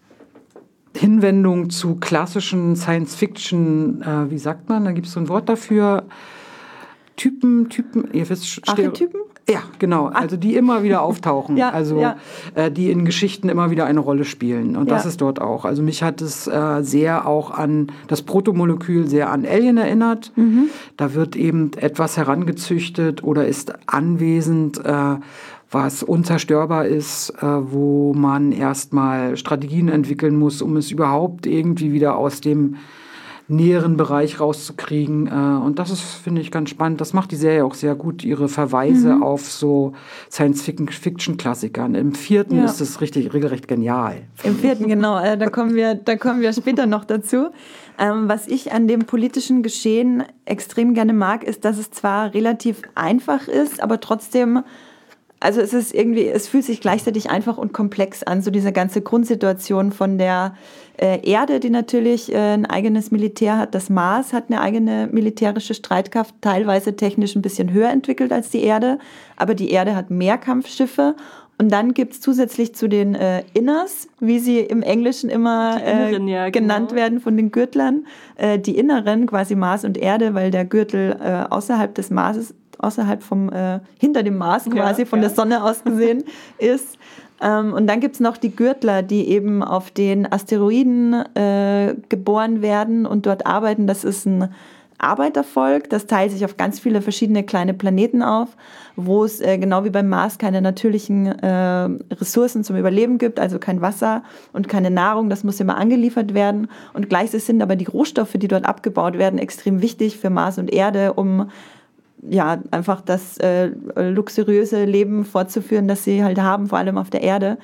Hinwendung zu klassischen Science-Fiction, äh, wie sagt man, da gibt es so ein Wort dafür, Typen, Typen, ihr wisst, Archetypen? Ja, genau, also die immer wieder auftauchen, ja, also ja. Äh, die in Geschichten immer wieder eine Rolle spielen, und das ja. ist dort auch. Also mich hat es äh, sehr auch an das Protomolekül, sehr an Alien erinnert. Mhm. Da wird eben etwas herangezüchtet oder ist anwesend, äh, was unzerstörbar ist, äh, wo man erstmal Strategien entwickeln muss, um es überhaupt irgendwie wieder aus dem näheren Bereich rauszukriegen. Äh, und das ist, finde ich, ganz spannend. Das macht die Serie auch sehr gut, ihre Verweise mhm. auf so Science-Fiction-Klassikern. Im vierten ja. ist es richtig, regelrecht genial. Im vierten, genau. Äh, da kommen wir, da kommen wir später noch dazu. Ähm, was ich an dem politischen Geschehen extrem gerne mag, ist, dass es zwar relativ einfach ist, aber trotzdem, also es ist irgendwie, es fühlt sich gleichzeitig einfach und komplex an, so diese ganze Grundsituation von der äh, Erde, die natürlich äh, ein eigenes Militär hat. Das Mars hat eine eigene militärische Streitkraft, teilweise technisch ein bisschen höher entwickelt als die Erde, aber die Erde hat mehr Kampfschiffe. Und dann gibt es zusätzlich zu den äh, Inners, wie sie im Englischen immer äh, Inneren, ja, genannt genau. werden von den Gürtlern, äh, die Inneren, quasi Mars und Erde, weil der Gürtel äh, außerhalb des Marses, außerhalb vom, äh, hinter dem Mars quasi, ja, von ja. der Sonne aus gesehen ist. Ähm, und dann gibt es noch die Gürtler, die eben auf den Asteroiden äh, geboren werden und dort arbeiten. Das ist ein Arbeitervolk, das teilt sich auf ganz viele verschiedene kleine Planeten auf, wo es äh, genau wie beim Mars keine natürlichen äh, Ressourcen zum Überleben gibt, also kein Wasser und keine Nahrung, das muss immer angeliefert werden. Und gleichzeitig sind aber die Rohstoffe, die dort abgebaut werden, extrem wichtig für Mars und Erde, um ja einfach das äh, luxuriöse Leben fortzuführen, das sie halt haben, vor allem auf der Erde.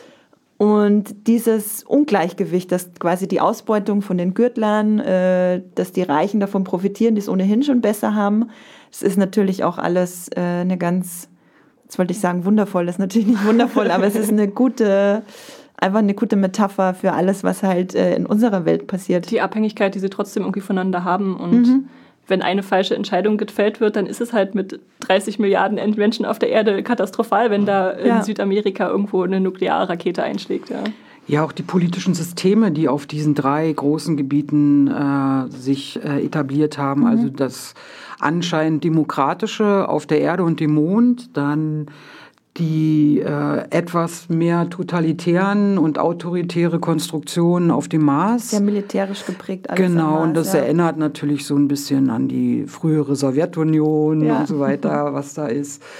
Und dieses Ungleichgewicht, dass quasi die Ausbeutung von den Gürtlern, äh, dass die Reichen davon profitieren, die es ohnehin schon besser haben, es ist natürlich auch alles äh, eine ganz, jetzt wollte ich sagen wundervoll, das ist natürlich nicht wundervoll, aber es ist eine gute, einfach eine gute Metapher für alles, was halt äh, in unserer Welt passiert. Die Abhängigkeit, die sie trotzdem irgendwie voneinander haben, und mhm. wenn eine falsche Entscheidung gefällt wird, dann ist es halt mit dreißig Milliarden Menschen auf der Erde katastrophal, wenn da in ja. Südamerika irgendwo eine Nuklearrakete einschlägt. Ja. ja, auch die politischen Systeme, die auf diesen drei großen Gebieten äh, sich äh, etabliert haben, mhm. also das anscheinend demokratische auf der Erde und dem Mond, dann die äh, etwas mehr totalitären und autoritäre Konstruktionen auf dem Mars. Sehr militärisch geprägt. Alles genau, am Mars, und das ja. erinnert natürlich so ein bisschen an die frühere Sowjetunion ja. und so weiter, was da ist.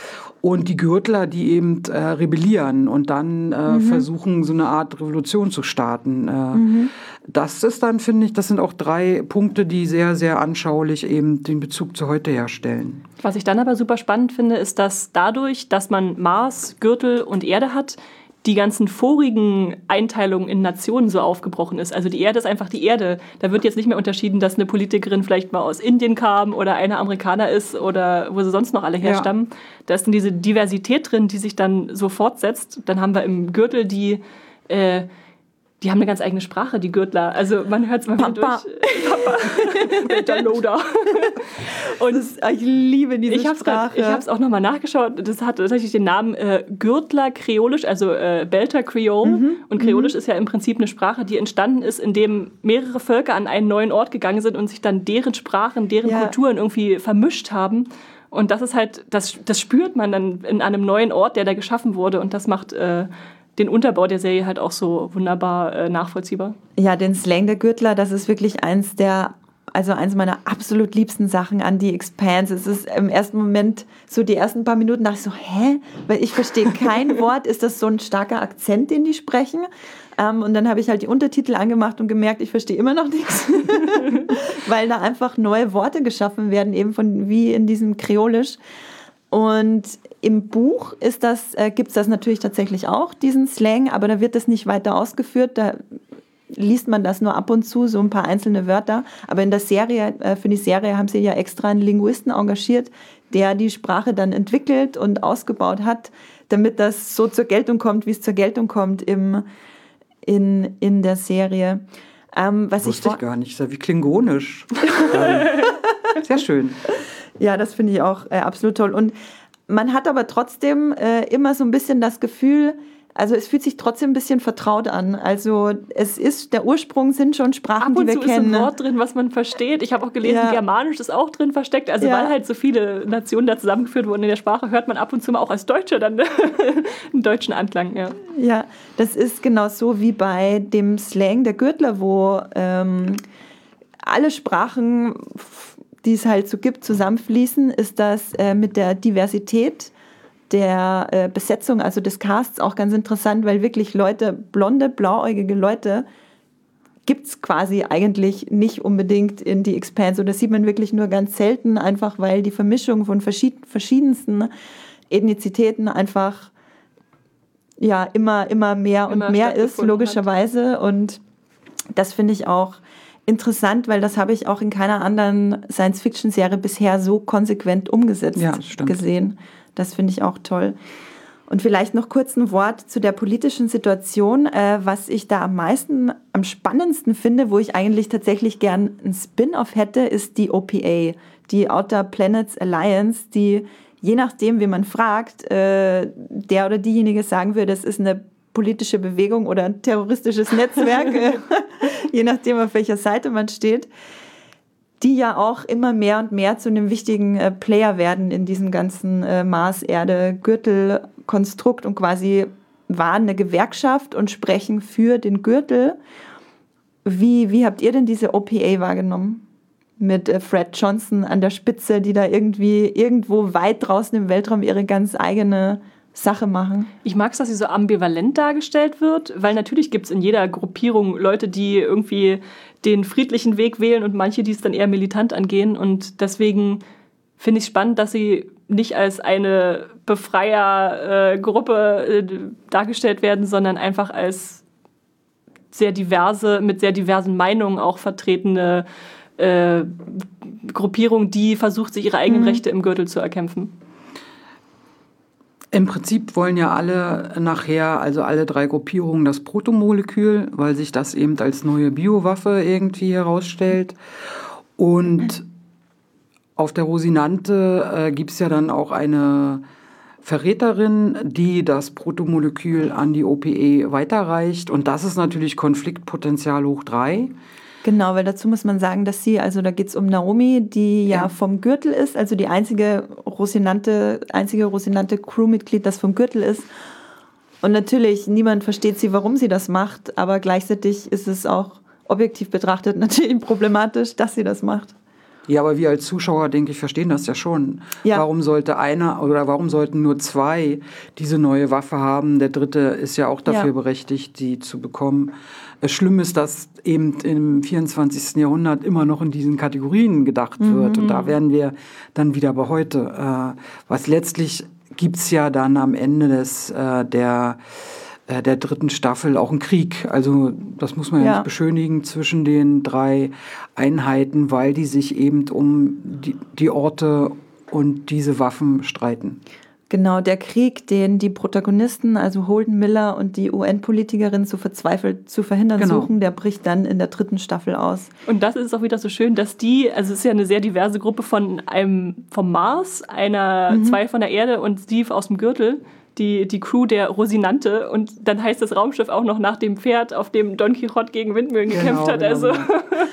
Und die Gürtler, die eben äh, rebellieren und dann äh, mhm. versuchen, so eine Art Revolution zu starten. Äh, mhm. Das ist dann, finde ich, das sind auch drei Punkte, die sehr, sehr anschaulich eben den Bezug zu heute herstellen. Was ich dann aber super spannend finde, ist, dass dadurch, dass man Mars, Gürtel und Erde hat, die ganzen vorigen Einteilungen in Nationen so aufgebrochen ist. Also die Erde ist einfach die Erde. Da wird jetzt nicht mehr unterschieden, dass eine Politikerin vielleicht mal aus Indien kam oder eine Amerikaner ist oder wo sie sonst noch alle herstammen. Ja. Da ist dann diese Diversität drin, die sich dann so fortsetzt. Dann haben wir im Gürtel die... Äh, Die haben eine ganz eigene Sprache, die Gürtler. Also man hört es mal wieder durch. Papa. Beta Loda. Und das, ich liebe diese ich Sprache. Grad, ich habe es auch nochmal nachgeschaut. Das hat tatsächlich den Namen äh, Gürtler Kreolisch, also äh, Belter Creole. Mhm. Und Kreolisch mhm. ist ja im Prinzip eine Sprache, die entstanden ist, indem mehrere Völker an einen neuen Ort gegangen sind und sich dann deren Sprachen, deren ja. Kulturen irgendwie vermischt haben. Und das ist halt, das, das spürt man dann in einem neuen Ort, der da geschaffen wurde. Und das macht... Äh, den Unterbau der Serie halt auch so wunderbar äh, nachvollziehbar. Ja, den Slang der Gürtler, das ist wirklich eins der, also eins meiner absolut liebsten Sachen an The Expanse. Es ist im ersten Moment, so die ersten paar Minuten dachte ich so, hä? Weil ich verstehe kein Wort. Ist das so ein starker Akzent, den die sprechen? Ähm, und dann habe ich halt die Untertitel angemacht und gemerkt, ich verstehe immer noch nichts. Weil da einfach neue Worte geschaffen werden, eben von wie in diesem Kreolisch. Und im Buch ist das, äh, gibt es das natürlich tatsächlich auch, diesen Slang, aber da wird das nicht weiter ausgeführt. Da liest man das nur ab und zu, so ein paar einzelne Wörter. Aber in der Serie, äh, für die Serie haben sie ja extra einen Linguisten engagiert, der die Sprache dann entwickelt und ausgebaut hat, damit das so zur Geltung kommt, wie es zur Geltung kommt im, in, in der Serie. Ähm, was Wusste ich, ich gar nicht, ist ja wie klingonisch. Sehr schön. Ja, das finde ich auch äh, absolut toll. Und man hat aber trotzdem äh, immer so ein bisschen das Gefühl, also es fühlt sich trotzdem ein bisschen vertraut an. Also es ist, der Ursprung sind schon Sprachen, die wir kennen. Ab und zu ist ein Wort drin, was man versteht. Ich habe auch gelesen, ja. Germanisch ist auch drin versteckt. Also ja. weil halt so viele Nationen da zusammengeführt wurden in der Sprache, hört man ab und zu mal auch als Deutsche dann einen deutschen Anklang. Ja. ja, das ist genau so wie bei dem Slang der Gürtler, wo ähm, alle Sprachen, die es halt so gibt, zusammenfließen, ist das äh, mit der Diversität der äh, Besetzung, also des Casts, auch ganz interessant, weil wirklich Leute, blonde, blauäugige Leute, gibt es quasi eigentlich nicht unbedingt in The Expanse. Und das sieht man wirklich nur ganz selten, einfach weil die Vermischung von verschied- verschiedensten Ethnizitäten einfach ja, immer, immer mehr immer und mehr ist, logischerweise. Hat. Und das finde ich auch interessant, weil das habe ich auch in keiner anderen Science-Fiction-Serie bisher so konsequent umgesetzt ja, gesehen. Das finde ich auch toll. Und vielleicht noch kurz ein Wort zu der politischen Situation. Äh, was ich da am meisten, am spannendsten finde, wo ich eigentlich tatsächlich gern einen Spin-off hätte, ist die O P A, die Outer Planets Alliance, die je nachdem, wie man fragt, äh, der oder diejenige sagen würde, es ist eine politische Bewegung oder ein terroristisches Netzwerk, je nachdem, auf welcher Seite man steht, die ja auch immer mehr und mehr zu einem wichtigen äh, Player werden in diesem ganzen äh, Mars-Erde-Gürtel-Konstrukt und quasi waren eine Gewerkschaft und sprechen für den Gürtel. Wie, wie habt ihr denn diese O P A wahrgenommen? Mit äh, Fred Johnson an der Spitze, die da irgendwie irgendwo weit draußen im Weltraum ihre ganz eigene Sache machen. Ich mag es, dass sie so ambivalent dargestellt wird, weil natürlich gibt es in jeder Gruppierung Leute, die irgendwie den friedlichen Weg wählen und manche, die es dann eher militant angehen. Und deswegen finde ich es spannend, dass sie nicht als eine Befreiergruppe äh, äh, dargestellt werden, sondern einfach als sehr diverse, mit sehr diversen Meinungen auch vertretene äh, Gruppierung, die versucht, sich ihre eigenen mhm. Rechte im Gürtel zu erkämpfen. Im Prinzip wollen ja alle nachher, also alle drei Gruppierungen, das Protomolekül, weil sich das eben als neue Biowaffe irgendwie herausstellt. Und auf der Rosinante äh, gibt es ja dann auch eine Verräterin, die das Protomolekül an die O P A weiterreicht. Und das ist natürlich Konfliktpotenzial hoch drei. Genau, weil dazu muss man sagen, dass sie, also da geht es um Naomi, die ja, ja vom Gürtel ist, also die einzige Rosinante, einzige Rosinante Crewmitglied, das vom Gürtel ist. Und natürlich, niemand versteht sie, warum sie das macht, aber gleichzeitig ist es auch objektiv betrachtet natürlich problematisch, dass sie das macht. Ja, aber wir als Zuschauer, denke ich, verstehen das ja schon. Ja. Warum sollte einer oder warum sollten nur zwei diese neue Waffe haben? Der dritte ist ja auch dafür ja. berechtigt, sie zu bekommen. Schlimm ist, dass eben im vierundzwanzigsten Jahrhundert immer noch in diesen Kategorien gedacht wird. Mhm. Und da wären wir dann wieder bei heute. Was letztlich gibt's ja dann am Ende des äh, der der dritten Staffel auch einen Krieg. Also das muss man ja, ja nicht beschönigen zwischen den drei Einheiten, weil die sich eben um die, die Orte und diese Waffen streiten. Genau, der Krieg, den die Protagonisten, also Holden Miller und die U N-Politikerin so verzweifelt zu verhindern genau. suchen, der bricht dann in der dritten Staffel aus. Und das ist auch wieder so schön, dass die, also es ist ja eine sehr diverse Gruppe von einem vom Mars, einer, mhm. zwei von der Erde und Steve aus dem Gürtel, Die, die Crew der Rosinante, und dann heißt das Raumschiff auch noch nach dem Pferd, auf dem Don Quixote gegen Windmühlen genau, gekämpft hat. Also. Genau.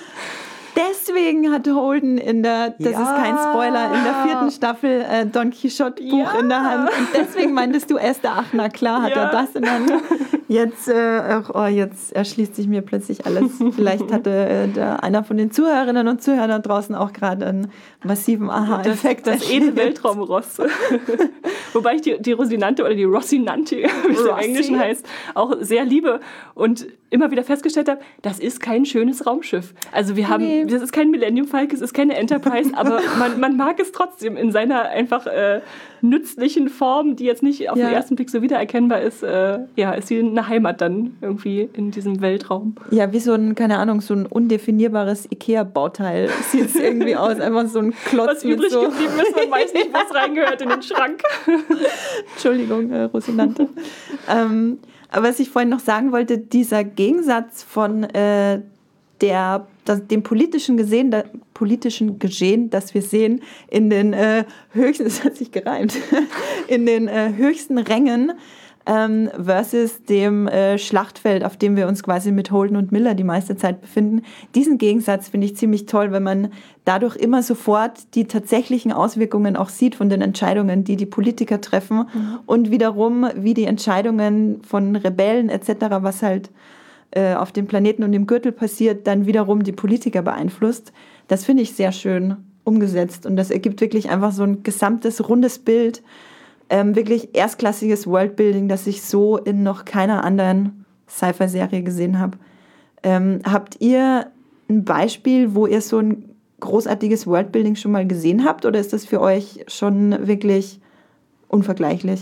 Deswegen hat Holden in der, das ja. ist kein Spoiler, in der vierten Staffel äh, Don Quixote Buch ja. in der Hand. Und deswegen meintest du, Esther, ach na klar, hat ja. er das in der Hand. Jetzt, äh, oh, jetzt erschließt sich mir plötzlich alles. Vielleicht hatte äh, der, einer von den Zuhörerinnen und Zuhörern da draußen auch gerade einen massiven Aha-Effekt. Das, das edle Weltraumross. Wobei ich die, die Rosinante oder die Rosinante, wie es im Englischen heißt, auch sehr liebe und immer wieder festgestellt habe, das ist kein schönes Raumschiff. Also wir haben, nee. das ist kein Millennium Falcon, es ist keine Enterprise, aber man, man mag es trotzdem in seiner einfach äh, nützlichen Form, die jetzt nicht auf ja. den ersten Blick so wiedererkennbar ist. Äh, ja, ist sie eine Heimat dann irgendwie in diesem Weltraum. Ja, wie so ein, keine Ahnung, so ein undefinierbares Ikea-Bauteil sieht es irgendwie aus. Einfach so ein Klotz. Was übrig so geblieben ist, man weiß nicht, was reingehört in den Schrank. Entschuldigung, äh, Rosinante. ähm, Aber was ich vorhin noch sagen wollte, dieser Gegensatz von äh, der, das, dem politischen Gesehen, der, politischen Geschehen, das wir sehen, in den äh, höchsten, das hat sich gereimt, in den äh, höchsten Rängen ähm, versus dem äh, Schlachtfeld, auf dem wir uns quasi mit Holden und Miller die meiste Zeit befinden. Diesen Gegensatz finde ich ziemlich toll, weil man dadurch immer sofort die tatsächlichen Auswirkungen auch sieht von den Entscheidungen, die die Politiker treffen mhm. und wiederum, wie die Entscheidungen von Rebellen et cetera, was halt äh, auf dem Planeten und im Gürtel passiert, dann wiederum die Politiker beeinflusst. Das finde ich sehr schön umgesetzt und das ergibt wirklich einfach so ein gesamtes, rundes Bild, ähm, wirklich erstklassiges Worldbuilding, das ich so in noch keiner anderen Sci-Fi-Serie gesehen habe. Ähm, habt ihr ein Beispiel, wo ihr so ein großartiges Worldbuilding schon mal gesehen habt, oder ist das für euch schon wirklich unvergleichlich?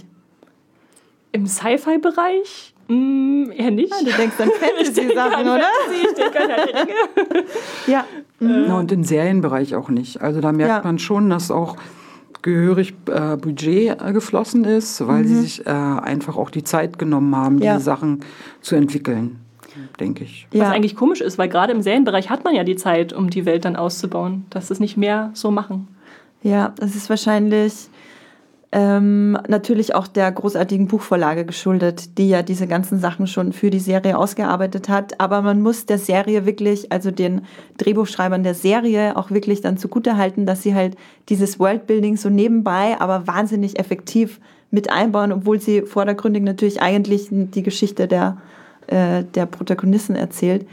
Im Sci-Fi-Bereich? Mm, eher nicht. Ja, du denkst an Fantasy-Sachen, oder? Fantasy, ich denke an Herr der Ringe. Ja. Mhm. Ja, und im Serienbereich auch nicht. Also da merkt ja. man schon, dass auch gehörig äh, Budget äh, geflossen ist, weil mhm. sie sich äh, einfach auch die Zeit genommen haben, ja. diese Sachen zu entwickeln, denke ich. Was ja. eigentlich komisch ist, weil gerade im Serienbereich hat man ja die Zeit, um die Welt dann auszubauen, dass es nicht mehr so machen. Ja, das ist wahrscheinlich ähm, natürlich auch der großartigen Buchvorlage geschuldet, die ja diese ganzen Sachen schon für die Serie ausgearbeitet hat. Aber man muss der Serie wirklich, also den Drehbuchschreibern der Serie auch wirklich dann zugutehalten, dass sie halt dieses Worldbuilding so nebenbei, aber wahnsinnig effektiv mit einbauen, obwohl sie vordergründig natürlich eigentlich die Geschichte der, äh, der Protagonisten erzählt.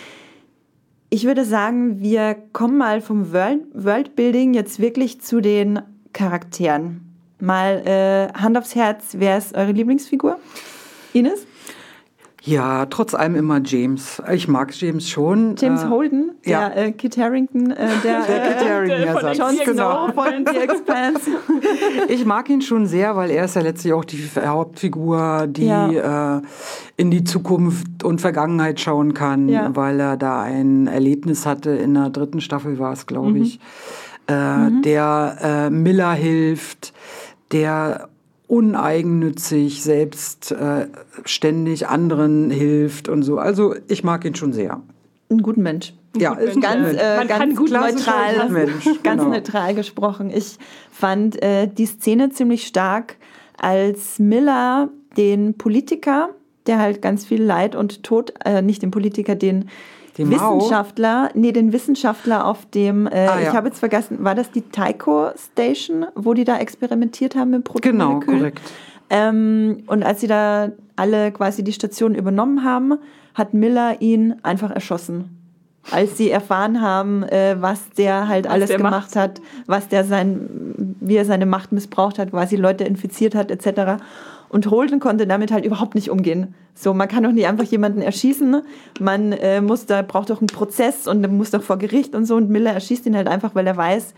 Ich würde sagen, wir kommen mal vom World, Worldbuilding jetzt wirklich zu den Charakteren. Mal äh, Hand aufs Herz, wer ist eure Lieblingsfigur? Ines? Ja, trotz allem immer James. Ich mag James schon. James äh, Holden, der ja. äh, Kit Harington, äh, der, der Kit Harington, äh, Jon Snow von The Expanse. Ich mag ihn schon sehr, weil er ist ja letztlich auch die Hauptfigur, die ja. äh, in die Zukunft und Vergangenheit schauen kann, ja. weil er da ein Erlebnis hatte, in der dritten Staffel war es, glaube ich, mhm. äh, mhm. der äh, Miller hilft, der uneigennützig, selbstständig äh, anderen hilft und so. Also ich mag ihn schon sehr. Ein guter Mensch. Ja, ist ganz, äh, Man ganz kann gut neutral, Mensch, ganz genau. neutral gesprochen. Ich fand äh, die Szene ziemlich stark, als Miller den Politiker, der halt ganz viel Leid und Tod, äh, nicht den Politiker, den Die Wissenschaftler, nee, den Wissenschaftler auf dem, äh, ah, ja. ich habe jetzt vergessen, war das die Tycho Station, wo die da experimentiert haben mit Protonmolekülen? Genau, korrekt. Ähm, und als sie da alle quasi die Station übernommen haben, hat Miller ihn einfach erschossen. als sie erfahren haben, äh, was der halt was alles der gemacht macht. hat, was der sein, wie er seine Macht missbraucht hat, quasi Leute infiziert hat et cetera. Und Holden konnte damit halt überhaupt nicht umgehen. So, man kann doch nicht einfach jemanden erschießen. Man äh, muss da, braucht doch einen Prozess und muss doch vor Gericht und so. Und Miller erschießt ihn halt einfach, weil er weiß,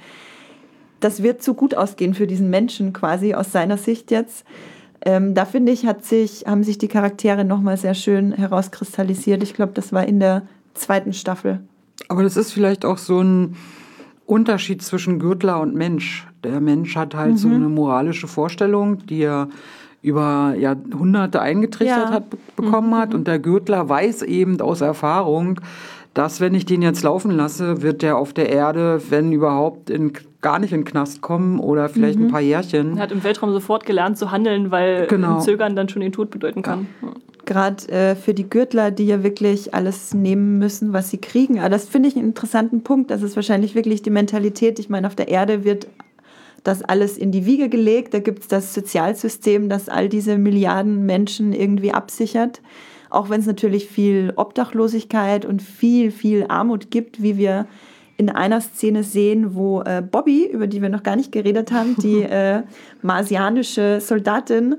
das wird zu gut ausgehen für diesen Menschen quasi aus seiner Sicht jetzt. Ähm, da finde ich, hat sich, haben sich die Charaktere nochmal sehr schön herauskristallisiert. Ich glaube, das war in der zweiten Staffel. Aber das ist vielleicht auch so ein Unterschied zwischen Gürtler und Mensch. Der Mensch hat halt mhm. so eine moralische Vorstellung, die er über Jahrhunderte eingetrichtert ja. hat, bekommen mhm. hat. Und der Gürtler weiß eben aus Erfahrung, dass, wenn ich den jetzt laufen lasse, wird der auf der Erde, wenn überhaupt, in, gar nicht in den Knast kommen oder vielleicht mhm. ein paar Jährchen. Er hat im Weltraum sofort gelernt zu handeln, weil genau. Zögern dann schon den Tod bedeuten kann. Ja. Gerade äh, für die Gürtler, die ja wirklich alles nehmen müssen, was sie kriegen. Aber das finde ich einen interessanten Punkt. Das ist wahrscheinlich wirklich die Mentalität. Ich meine, auf der Erde wird das alles in die Wiege gelegt. Da gibt es das Sozialsystem, das all diese Milliarden Menschen irgendwie absichert. Auch wenn es natürlich viel Obdachlosigkeit und viel, viel Armut gibt, wie wir in einer Szene sehen, wo äh, Bobby, über die wir noch gar nicht geredet haben, die äh, marsianische Soldatin,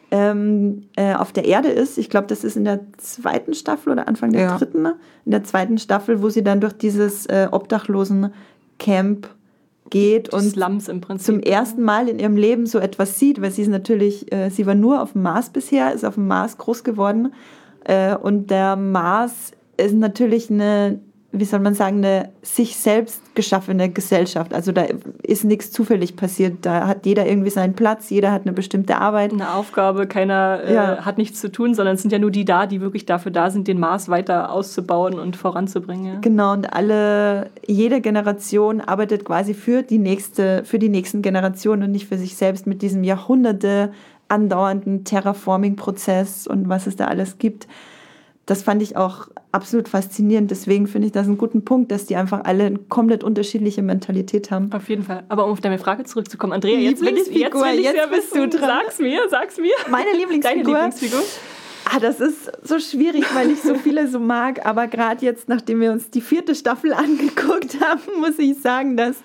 ähm, äh, auf der Erde ist. Ich glaube, das ist in der zweiten Staffel oder Anfang der ja. dritten, in der zweiten Staffel, wo sie dann durch dieses äh, Obdachlosen-Camp geht und Slums im Prinzip. Zum ersten Mal in ihrem Leben so etwas sieht, weil sie ist natürlich, äh, sie war nur auf dem Mars bisher, ist auf dem Mars groß geworden äh, und der Mars ist natürlich eine, wie soll man sagen, eine sich selbst geschaffene Gesellschaft. Also da ist nichts zufällig passiert. Da hat jeder irgendwie seinen Platz, jeder hat eine bestimmte Arbeit. Eine Aufgabe, keiner äh, ja. hat nichts zu tun, sondern es sind ja nur die da, die wirklich dafür da sind, den Mars weiter auszubauen und voranzubringen. Ja. Genau, und alle, jede Generation arbeitet quasi für die nächste, für die nächsten Generationen und nicht für sich selbst mit diesem Jahrhunderte andauernden Terraforming-Prozess und was es da alles gibt. Das fand ich auch absolut faszinierend. Deswegen finde ich das einen guten Punkt, dass die einfach alle eine komplett unterschiedliche Mentalität haben. Auf jeden Fall. Aber um auf deine Frage zurückzukommen, Andrea, jetzt will ich, jetzt will ich sehr wissen. Du sag's mir, sag's mir. Meine Lieblingsfigur. Deine Lieblingsfigur. Ah, das ist so schwierig, weil ich so viele so mag. Aber gerade jetzt, nachdem wir uns die vierte Staffel angeguckt haben, muss ich sagen, dass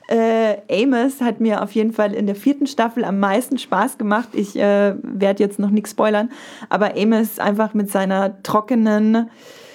äh, Amos hat mir auf jeden Fall in der vierten Staffel am meisten Spaß gemacht. Ich äh, werde jetzt noch nichts spoilern, aber Amos einfach mit seiner trockenen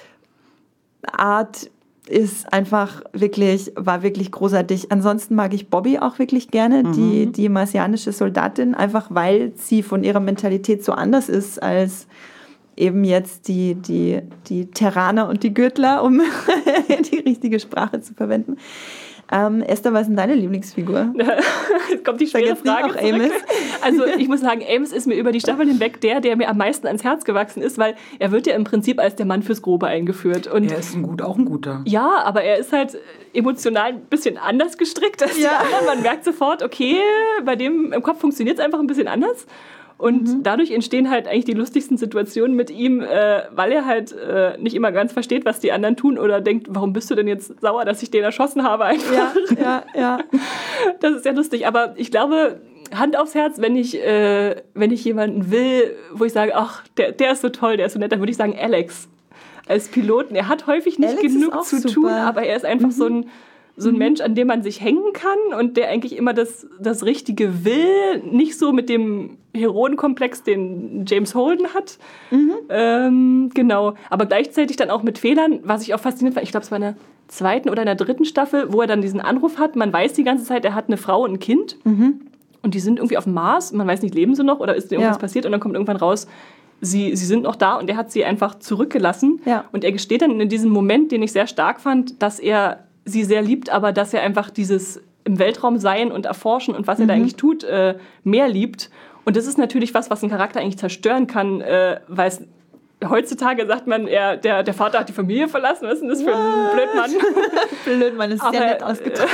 Art ist einfach wirklich, war wirklich großartig. Ansonsten mag ich Bobby auch wirklich gerne, mhm. die, die marsianische Soldatin, einfach weil sie von ihrer Mentalität so anders ist als eben jetzt die, die, die Terraner und die Gürtler, um die richtige Sprache zu verwenden. Ähm, Esther, was ist denn deine Lieblingsfigur? Jetzt kommt die schwere Frage auch Amos. Also ich muss sagen, Amos ist mir über die Staffel hinweg der, der mir am meisten ans Herz gewachsen ist, weil er wird ja im Prinzip als der Mann fürs Grobe eingeführt. Und er ist ein gut, auch ein guter. Ja, aber er ist halt emotional ein bisschen anders gestrickt als ja. die anderen. Man merkt sofort, okay, bei dem im Kopf funktioniert es einfach ein bisschen anders. Und mhm. dadurch entstehen halt eigentlich die lustigsten Situationen mit ihm, äh, weil er halt äh, nicht immer ganz versteht, was die anderen tun oder denkt, warum bist du denn jetzt sauer, dass ich den erschossen habe einfach. Ja, ja, ja. Das ist sehr lustig. Aber ich glaube, Hand aufs Herz, wenn ich, äh, wenn ich jemanden will, wo ich sage, ach, der, der ist so toll, der ist so nett, dann würde ich sagen Alex als Piloten. Er hat häufig nicht Alex genug zu super. tun, aber er ist einfach mhm. so ein So ein Mensch, an dem man sich hängen kann und der eigentlich immer das, das Richtige will, nicht so mit dem Heroenkomplex, den James Holden hat. Mhm. Ähm, genau, aber gleichzeitig dann auch mit Fehlern, was ich auch faszinierend fand. Ich glaube, es war in der zweiten oder in der dritten Staffel, wo er dann diesen Anruf hat. Man weiß die ganze Zeit, er hat eine Frau und ein Kind mhm. und die sind irgendwie auf dem Mars. Man weiß nicht, leben sie noch oder ist denen irgendwas ja. passiert? Und dann kommt irgendwann raus, Sie, sie sind noch da und er hat sie einfach zurückgelassen. Ja. Und er gesteht dann in diesem Moment, den ich sehr stark fand, dass er sie sehr liebt, aber dass er einfach dieses im Weltraum sein und erforschen und was er mhm. da eigentlich tut, äh, mehr liebt. Und das ist natürlich was, was einen Charakter eigentlich zerstören kann, äh, weil es heutzutage sagt man, er, der, der Vater hat die Familie verlassen. Was ist denn das für ein Blödmann? Blödmann ist aber, sehr nett ausgedrückt.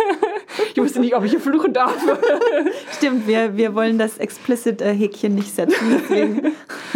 Ich wusste nicht, ob ich hier fluchen darf. Stimmt, wir, wir wollen das Explicit-Häkchen nicht setzen. Deswegen.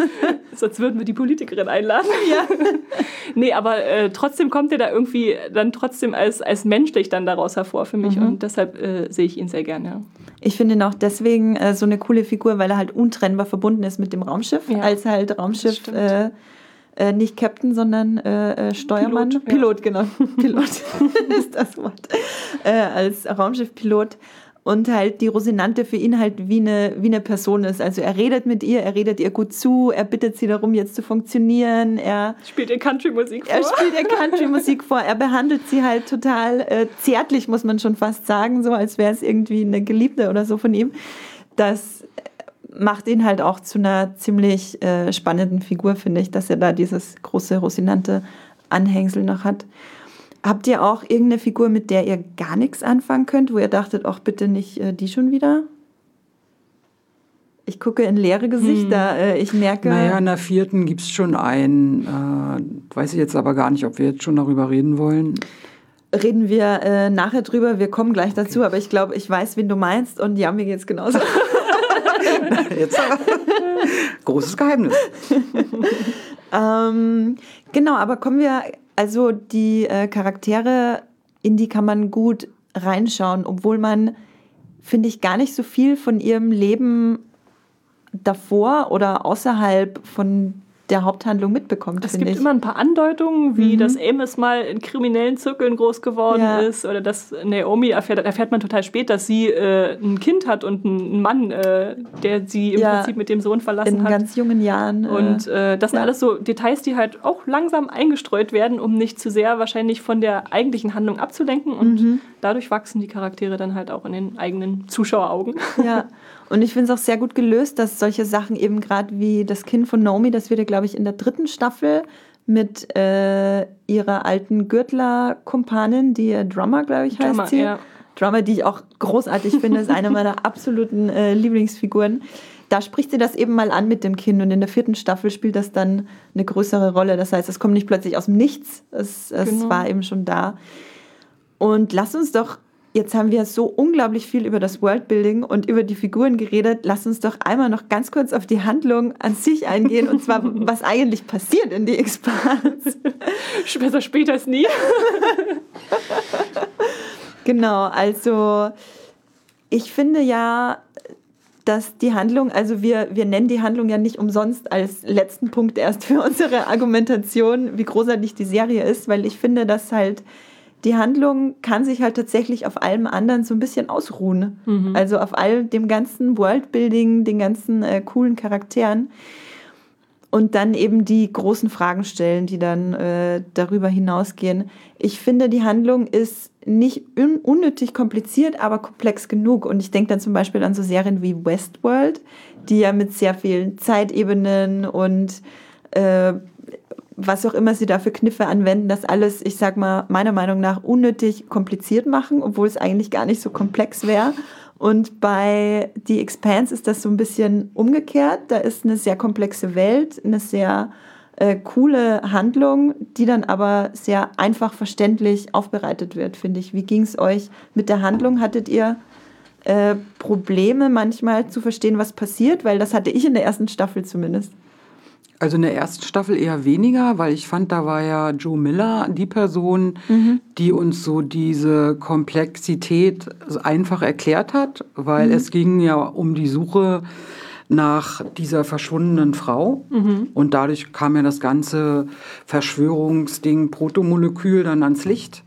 Sonst würden wir die Politikerin einladen. Ja. Nee, aber äh, trotzdem kommt er da irgendwie dann trotzdem als, als menschlich dann daraus hervor für mich. Mhm. Und deshalb äh, sehe ich ihn sehr gerne. Ich finde ihn auch deswegen äh, so eine coole Figur, weil er halt untrennbar verbunden ist mit dem Raumschiff. Ja, als halt Raumschiff äh, Äh, nicht Captain, sondern äh, Steuermann. Pilot, Pilot, genau. Pilot ist das Wort. Äh, als Raumschiffpilot. Und halt die Rosinante für ihn halt wie eine, wie eine Person ist. Also er redet mit ihr, er redet ihr gut zu, er bittet sie darum, jetzt zu funktionieren. Er spielt ihr Country-Musik vor. Er spielt ihr Country-Musik vor. Er behandelt sie halt total äh, zärtlich, muss man schon fast sagen, so als wäre es irgendwie eine Geliebte oder so von ihm. Das macht ihn halt auch zu einer ziemlich äh, spannenden Figur, finde ich, dass er da dieses große Rosinante Anhängsel noch hat. Habt ihr auch irgendeine Figur, mit der ihr gar nichts anfangen könnt, wo ihr dachtet, auch bitte nicht äh, die schon wieder? Ich gucke in leere Gesichter. Hm. Äh, ich merke... Naja, in der vierten gibt es schon einen. Äh, weiß ich jetzt aber gar nicht, ob wir jetzt schon darüber reden wollen. Reden wir äh, nachher drüber. Wir kommen gleich dazu. Okay. Aber ich glaube, ich weiß, wen du meinst. Und ja, mir geht's genauso. Jetzt aber. Großes Geheimnis. ähm, genau, aber kommen wir... Also die äh, Charaktere, in die kann man gut reinschauen, obwohl man, finde ich, gar nicht so viel von ihrem Leben davor oder außerhalb von der Haupthandlung mitbekommt, es finde ich. Es gibt immer ein paar Andeutungen, wie mhm. dass Amos mal in kriminellen Zirkeln groß geworden ja. ist oder dass Naomi, erfährt, erfährt man total spät, dass sie äh, ein Kind hat und einen Mann, äh, der sie im ja. Prinzip mit dem Sohn verlassen in hat. In ganz jungen Jahren. Äh, und äh, das sind ja. alles so Details, die halt auch langsam eingestreut werden, um nicht zu sehr wahrscheinlich von der eigentlichen Handlung abzulenken und mhm. dadurch wachsen die Charaktere dann halt auch in den eigenen Zuschaueraugen. Ja. Und ich finde es auch sehr gut gelöst, dass solche Sachen eben gerade wie das Kind von Naomi, das wird ja, glaube ich, in der dritten Staffel mit äh, ihrer alten Gürtler-Kumpanin, die Drummer, glaube ich, heißt Drummer, sie. Ja. Drummer, die ich auch großartig finde, ist eine meiner absoluten äh, Lieblingsfiguren. Da spricht sie das eben mal an mit dem Kind und in der vierten Staffel spielt das dann eine größere Rolle. Das heißt, es kommt nicht plötzlich aus dem Nichts, es, es genau. war eben schon da. Und lass uns doch Jetzt haben wir so unglaublich viel über das Worldbuilding und über die Figuren geredet. Lass uns doch einmal noch ganz kurz auf die Handlung an sich eingehen. Und zwar, was eigentlich passiert in The Expanse. Besser später als nie. Genau, also ich finde ja, dass die Handlung, also wir, wir nennen die Handlung ja nicht umsonst als letzten Punkt erst für unsere Argumentation, wie großartig die Serie ist, weil ich finde, dass halt die Handlung kann sich halt tatsächlich auf allem anderen so ein bisschen ausruhen. Mhm. Also auf all dem ganzen Worldbuilding, den ganzen äh, coolen Charakteren. Und dann eben die großen Fragen stellen, die dann äh, darüber hinausgehen. Ich finde, die Handlung ist nicht un- unnötig kompliziert, aber komplex genug. Und ich denke dann zum Beispiel an so Serien wie Westworld, die ja mit sehr vielen Zeitebenen und äh, was auch immer sie da für Kniffe anwenden, das alles, ich sag mal, meiner Meinung nach unnötig kompliziert machen, obwohl es eigentlich gar nicht so komplex wäre. Und bei The Expanse ist das so ein bisschen umgekehrt. Da ist eine sehr komplexe Welt, eine sehr äh, coole Handlung, die dann aber sehr einfach verständlich aufbereitet wird, finde ich. Wie ging es euch mit der Handlung? Hattet ihr äh, Probleme manchmal zu verstehen, was passiert? Weil das hatte ich in der ersten Staffel zumindest. Also in der ersten Staffel eher weniger, weil ich fand, da war ja Joe Miller die Person, mhm. die uns so diese Komplexität einfach erklärt hat, weil mhm. es ging ja um die Suche nach dieser verschwundenen Frau mhm. und dadurch kam ja das ganze Verschwörungsding Protomolekül dann ans Licht.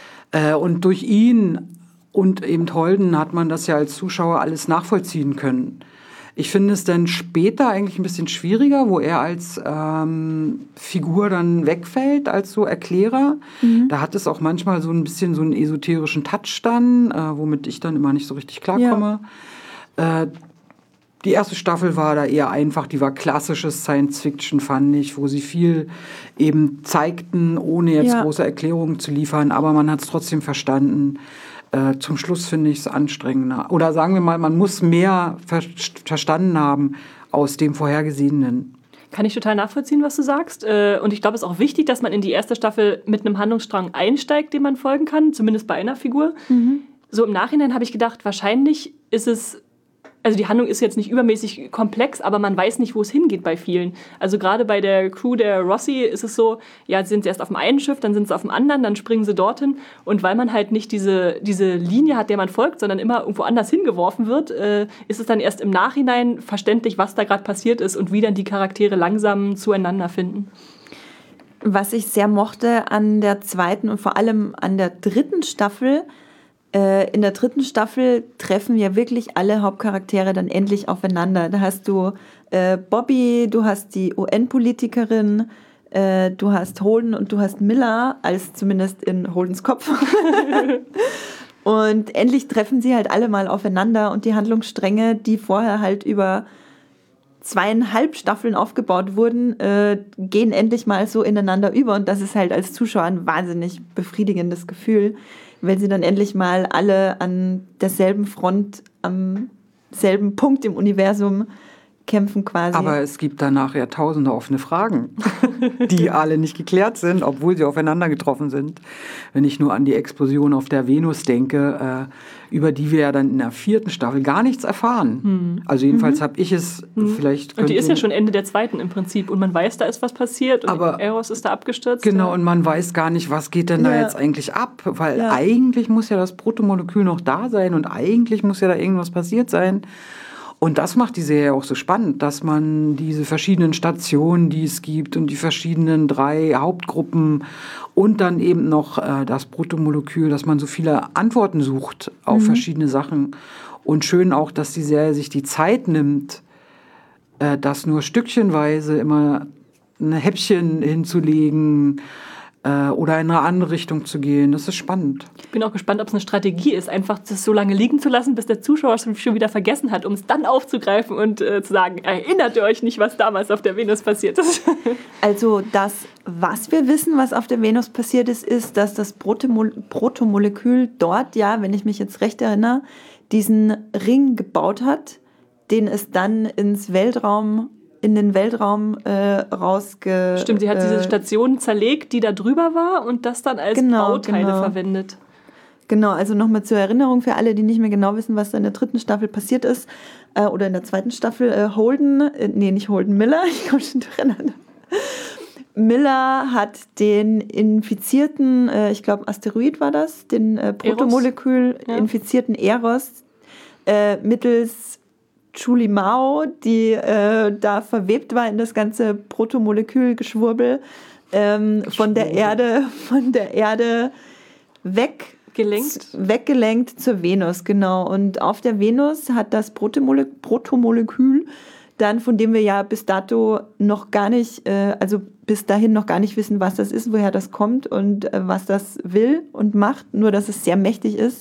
Und durch ihn und eben Holden hat man das ja als Zuschauer alles nachvollziehen können. Ich finde es dann später eigentlich ein bisschen schwieriger, wo er als ähm, Figur dann wegfällt, als so Erklärer. Mhm. Da hat es auch manchmal so ein bisschen so einen esoterischen Touch dann, äh, womit ich dann immer nicht so richtig klarkomme. Ja. Äh, die erste Staffel war da eher einfach, die war klassisches Science-Fiction, fand ich, wo sie viel eben zeigten, ohne jetzt ja. große Erklärungen zu liefern, aber man hat es trotzdem verstanden. Äh, zum Schluss finde ich es anstrengender. Oder sagen wir mal, man muss mehr ver- verstanden haben aus dem Vorhergesehenen. Kann ich total nachvollziehen, was du sagst. Äh, und ich glaube, es ist auch wichtig, dass man in die erste Staffel mit einem Handlungsstrang einsteigt, dem man folgen kann, zumindest bei einer Figur. Mhm. So im Nachhinein habe ich gedacht, wahrscheinlich ist es... Also die Handlung ist jetzt nicht übermäßig komplex, aber man weiß nicht, wo es hingeht bei vielen. Also gerade bei der Crew der Rossi ist es so, ja, sie sind erst auf dem einen Schiff, dann sind sie auf dem anderen, dann springen sie dorthin. Und weil man halt nicht diese, diese Linie hat, der man folgt, sondern immer irgendwo anders hingeworfen wird, äh, ist es dann erst im Nachhinein verständlich, was da gerade passiert ist und wie dann die Charaktere langsam zueinander finden. Was ich sehr mochte an der zweiten und vor allem an der dritten Staffel, äh, in der dritten Staffel treffen ja wirklich alle Hauptcharaktere dann endlich aufeinander. Da hast du äh, Bobby, du hast die U N-Politikerin, äh, du hast Holden und du hast Miller, als zumindest in Holdens Kopf. Und endlich treffen sie halt alle mal aufeinander und die Handlungsstränge, die vorher halt über zweieinhalb Staffeln aufgebaut wurden, äh, gehen endlich mal so ineinander über. Und das ist halt als Zuschauer ein wahnsinnig befriedigendes Gefühl, wenn sie dann endlich mal alle an derselben Front, am selben Punkt im Universum kämpfen quasi. Aber es gibt danach ja tausende offene Fragen, die alle nicht geklärt sind, obwohl sie aufeinander getroffen sind. Wenn ich nur an die Explosion auf der Venus denke, äh, über die wir ja dann in der vierten Staffel gar nichts erfahren. Hm. Also jedenfalls mhm. habe ich es hm. vielleicht... Und die ist ja schon Ende der zweiten im Prinzip und man weiß, da ist was passiert und aber Eros ist da abgestürzt. Genau, ja. Und man weiß gar nicht, was geht denn ja. da jetzt eigentlich ab, weil ja. eigentlich muss ja das Protomolekül noch da sein und eigentlich muss ja da irgendwas passiert sein. Und das macht die Serie auch so spannend, dass man diese verschiedenen Stationen, die es gibt und die verschiedenen drei Hauptgruppen und dann eben noch äh, das Protomolekül, dass man so viele Antworten sucht auf mhm. verschiedene Sachen. Und schön auch, dass die Serie sich die Zeit nimmt, äh, das nur stückchenweise immer ein Häppchen hinzulegen, oder in eine andere Richtung zu gehen. Das ist spannend. Ich bin auch gespannt, ob es eine Strategie ist, einfach das so lange liegen zu lassen, bis der Zuschauer es schon wieder vergessen hat, um es dann aufzugreifen und äh, zu sagen, erinnert ihr euch nicht, was damals auf der Venus passiert ist? Also das, was wir wissen, was auf der Venus passiert ist, ist, dass das Protomol- Protomolekül dort, ja, wenn ich mich jetzt recht erinnere, diesen Ring gebaut hat, den es dann ins Weltraum in den Weltraum äh, rausge... Stimmt, sie hat äh, diese Station zerlegt, die da drüber war und das dann als genau, Bauteile genau. verwendet. Genau, also nochmal zur Erinnerung für alle, die nicht mehr genau wissen, was da in der dritten Staffel passiert ist, äh, oder in der zweiten Staffel, äh, Holden, äh, nee, nicht Holden, Miller, ich komme schon durcheinander. Miller hat den infizierten, äh, ich glaube Asteroid war das, den äh, Protomolekül ja. infizierten Eros äh, mittels Julie Mao, die äh, da verwebt war in das ganze Protomolekülgeschwurbel, ähm, von der Erde, von der Erde weggelenkt. weggelenkt zur Venus, genau. Und auf der Venus hat das Protomole- Protomolekül dann, von dem wir ja bis dato noch gar nicht, äh, also bis dahin noch gar nicht wissen, was das ist, woher das kommt und äh, was das will und macht, nur dass es sehr mächtig ist,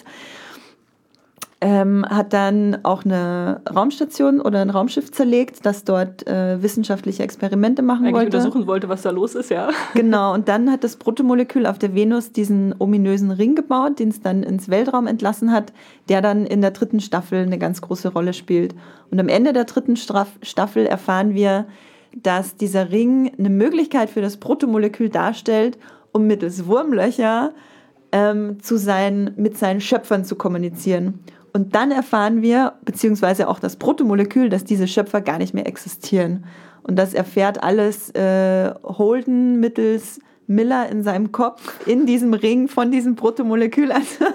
Ähm, hat dann auch eine Raumstation oder ein Raumschiff zerlegt, das dort äh, wissenschaftliche Experimente machen Eigentlich wollte. untersuchen wollte, was da los ist, ja. Genau, und dann hat das Protomolekül auf der Venus diesen ominösen Ring gebaut, den es dann ins Weltraum entlassen hat, der dann in der dritten Staffel eine ganz große Rolle spielt. Und am Ende der dritten Straf- Staffel erfahren wir, dass dieser Ring eine Möglichkeit für das Protomolekül darstellt, um mittels Wurmlöcher ähm, zu seinen, mit seinen Schöpfern zu kommunizieren. Und dann erfahren wir, beziehungsweise auch das Protomolekül, dass diese Schöpfer gar nicht mehr existieren. Und das erfährt alles äh, Holden mittels Miller in seinem Kopf, in diesem Ring von diesem Protomolekül. Also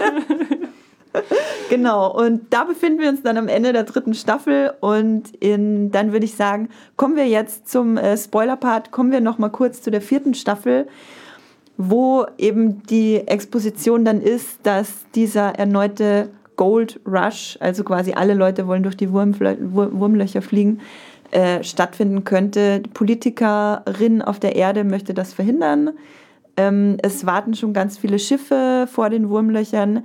genau, und da befinden wir uns dann am Ende der dritten Staffel. Und in, dann würde ich sagen, kommen wir jetzt zum äh, Spoiler-Part, kommen wir noch mal kurz zu der vierten Staffel, wo eben die Exposition dann ist, dass dieser erneute Gold Rush, also quasi alle Leute wollen durch die Wurmfle- Wurmlöcher fliegen, äh, stattfinden könnte. Die Politikerin auf der Erde möchte das verhindern. Ähm, es warten schon ganz viele Schiffe vor den Wurmlöchern.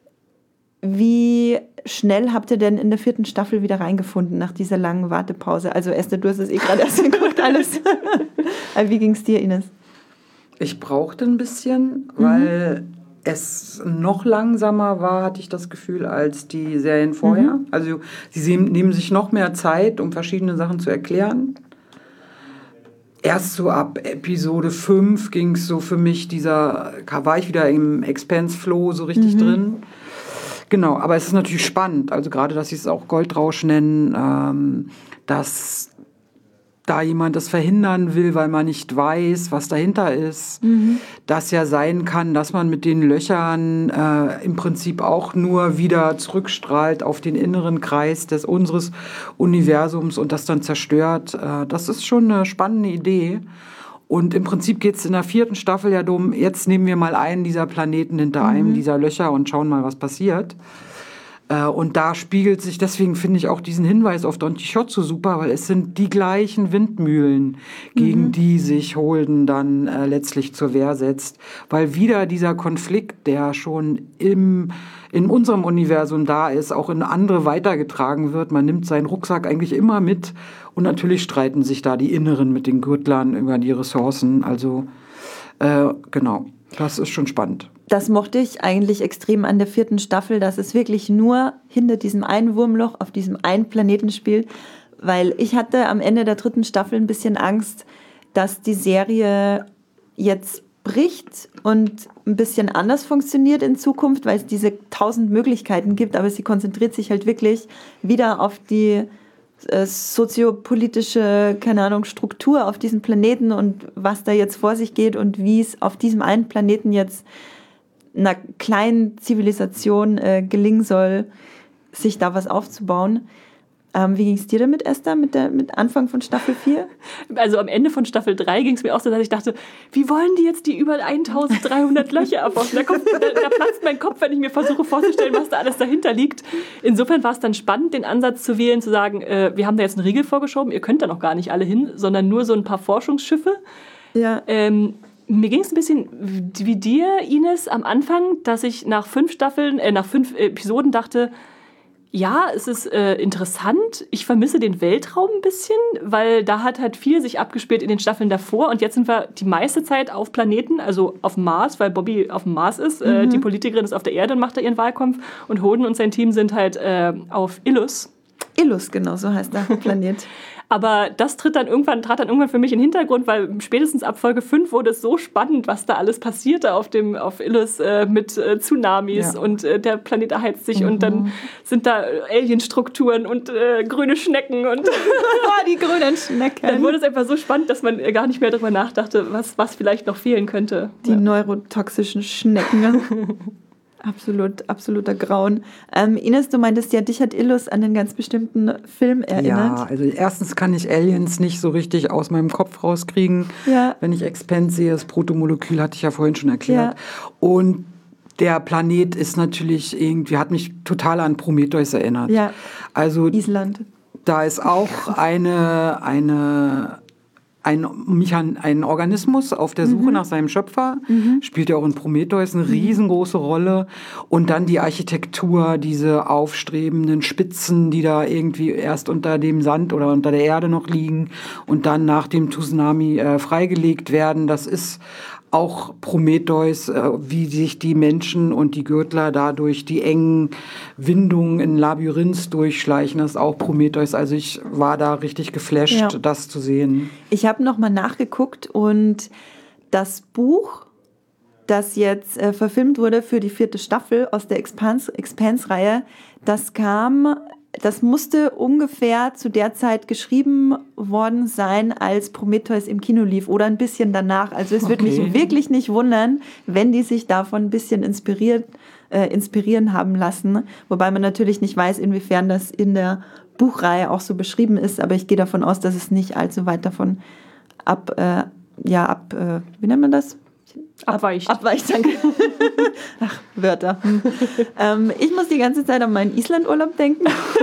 Wie schnell habt ihr denn in der vierten Staffel wieder reingefunden nach dieser langen Wartepause? Also Esther, du hast es eh gerade erst geguckt, alles. Aber wie ging es dir, Ines? Ich brauchte ein bisschen, weil mhm. es noch langsamer war, hatte ich das Gefühl, als die Serien vorher. Mhm. Also sie nehmen sich noch mehr Zeit, um verschiedene Sachen zu erklären. Erst so ab Episode fünf ging es so für mich, dieser, war ich wieder im Expanse-Flow so richtig mhm. drin. Genau, aber es ist natürlich spannend, also gerade, dass sie es auch Goldrausch nennen, ähm, dass da jemand das verhindern will, weil man nicht weiß, was dahinter ist. Mhm. Das ja sein kann, dass man mit den Löchern äh, im Prinzip auch nur wieder zurückstrahlt auf den inneren Kreis des unseres Universums und das dann zerstört. Äh, das ist schon eine spannende Idee. Und im Prinzip geht es in der vierten Staffel ja darum, jetzt nehmen wir mal einen dieser Planeten hinter mhm. einem dieser Löcher und schauen mal, was passiert. Und da spiegelt sich, deswegen finde ich auch diesen Hinweis auf Don Quixote so super, weil es sind die gleichen Windmühlen, gegen mhm. die sich Holden dann äh, letztlich zur Wehr setzt. Weil wieder dieser Konflikt, der schon im, in unserem Universum da ist, auch in andere weitergetragen wird. Man nimmt seinen Rucksack eigentlich immer mit und natürlich streiten sich da die Inneren mit den Gürtlern über die Ressourcen. Also äh, genau, das ist schon spannend. Das mochte ich eigentlich extrem an der vierten Staffel, dass es wirklich nur hinter diesem einen Wurmloch auf diesem einen Planeten spielt, weil ich hatte am Ende der dritten Staffel ein bisschen Angst, dass die Serie jetzt bricht und ein bisschen anders funktioniert in Zukunft, weil es diese tausend Möglichkeiten gibt, aber sie konzentriert sich halt wirklich wieder auf die äh, soziopolitische, keine Ahnung, Struktur auf diesem Planeten und was da jetzt vor sich geht und wie es auf diesem einen Planeten jetzt einer kleinen Zivilisation äh, gelingen soll, sich da was aufzubauen. Ähm, wie ging es dir damit, Esther, mit, der, mit Anfang von Staffel vier? Also am Ende von Staffel drei ging es mir auch so, dass ich dachte, wie wollen die jetzt die über eintausenddreihundert Löcher erforschen? Da, kommt, da, da platzt mein Kopf, wenn ich mir versuche vorzustellen, was da alles dahinter liegt. Insofern war es dann spannend, den Ansatz zu wählen, zu sagen, äh, wir haben da jetzt einen Riegel vorgeschoben, ihr könnt da noch gar nicht alle hin, sondern nur so ein paar Forschungsschiffe. Ja. Ähm, Mir ging es ein bisschen wie dir, Ines, am Anfang, dass ich nach fünf Staffeln, äh, nach fünf Episoden dachte, ja, es ist äh, interessant. Ich vermisse den Weltraum ein bisschen, weil da hat halt viel sich abgespielt in den Staffeln davor und jetzt sind wir die meiste Zeit auf Planeten, also auf dem Mars, weil Bobby auf dem Mars ist. Mhm. Äh, die Politikerin ist auf der Erde und macht da ihren Wahlkampf und Holden und sein Team sind halt äh, auf Illus. Illus, genau, so heißt der Planet. Aber das tritt dann irgendwann, trat dann irgendwann für mich in den Hintergrund, weil spätestens ab Folge fünf wurde es so spannend, was da alles passierte auf dem auf Illus äh, mit äh, Tsunamis ja. und äh, der Planet erheizt sich mhm. und dann sind da Alienstrukturen und äh, grüne Schnecken und die grünen Schnecken. Dann wurde es einfach so spannend, dass man gar nicht mehr darüber nachdachte, was, was vielleicht noch fehlen könnte. Die ja. neurotoxischen Schnecken. Absolut, absoluter Grauen. Ähm, Ines, du meintest ja, dich hat Illus an einen ganz bestimmten Film erinnert. Ja, also erstens kann ich Aliens nicht so richtig aus meinem Kopf rauskriegen. Ja. Wenn ich Expense sehe, das Protomolekül hatte ich ja vorhin schon erklärt. Ja. Und der Planet ist natürlich irgendwie, hat mich total an Prometheus erinnert. Ja, also, Island. Da ist auch eine... eine Ein, ein Organismus auf der Suche mhm. nach seinem Schöpfer, mhm. spielt ja auch in Prometheus eine riesengroße Rolle. Und dann die Architektur, diese aufstrebenden Spitzen, die da irgendwie erst unter dem Sand oder unter der Erde noch liegen und dann nach dem Tsunami äh, freigelegt werden. Das ist auch Prometheus, äh, wie sich die Menschen und die Gürtler da durch die engen Windungen in Labyrinths durchschleichen. Das ist auch Prometheus. Also ich war da richtig geflasht, ja. das zu sehen. Ich habe nochmal nachgeguckt und das Buch, das jetzt äh, verfilmt wurde für die vierte Staffel aus der Expanse, Expanse-Reihe, das kam... Das musste ungefähr zu der Zeit geschrieben worden sein, als Prometheus im Kino lief oder ein bisschen danach. Also es würde okay. mich wirklich nicht wundern, wenn die sich davon ein bisschen inspiriert, äh, inspirieren haben lassen. Wobei man natürlich nicht weiß, inwiefern das in der Buchreihe auch so beschrieben ist. Aber ich gehe davon aus, dass es nicht allzu weit davon ab, äh, ja, ab, äh, wie nennt man das? Abweicht. Abweicht, danke. Ach, Wörter. ähm, ich muss die ganze Zeit an meinen Islandurlaub denken.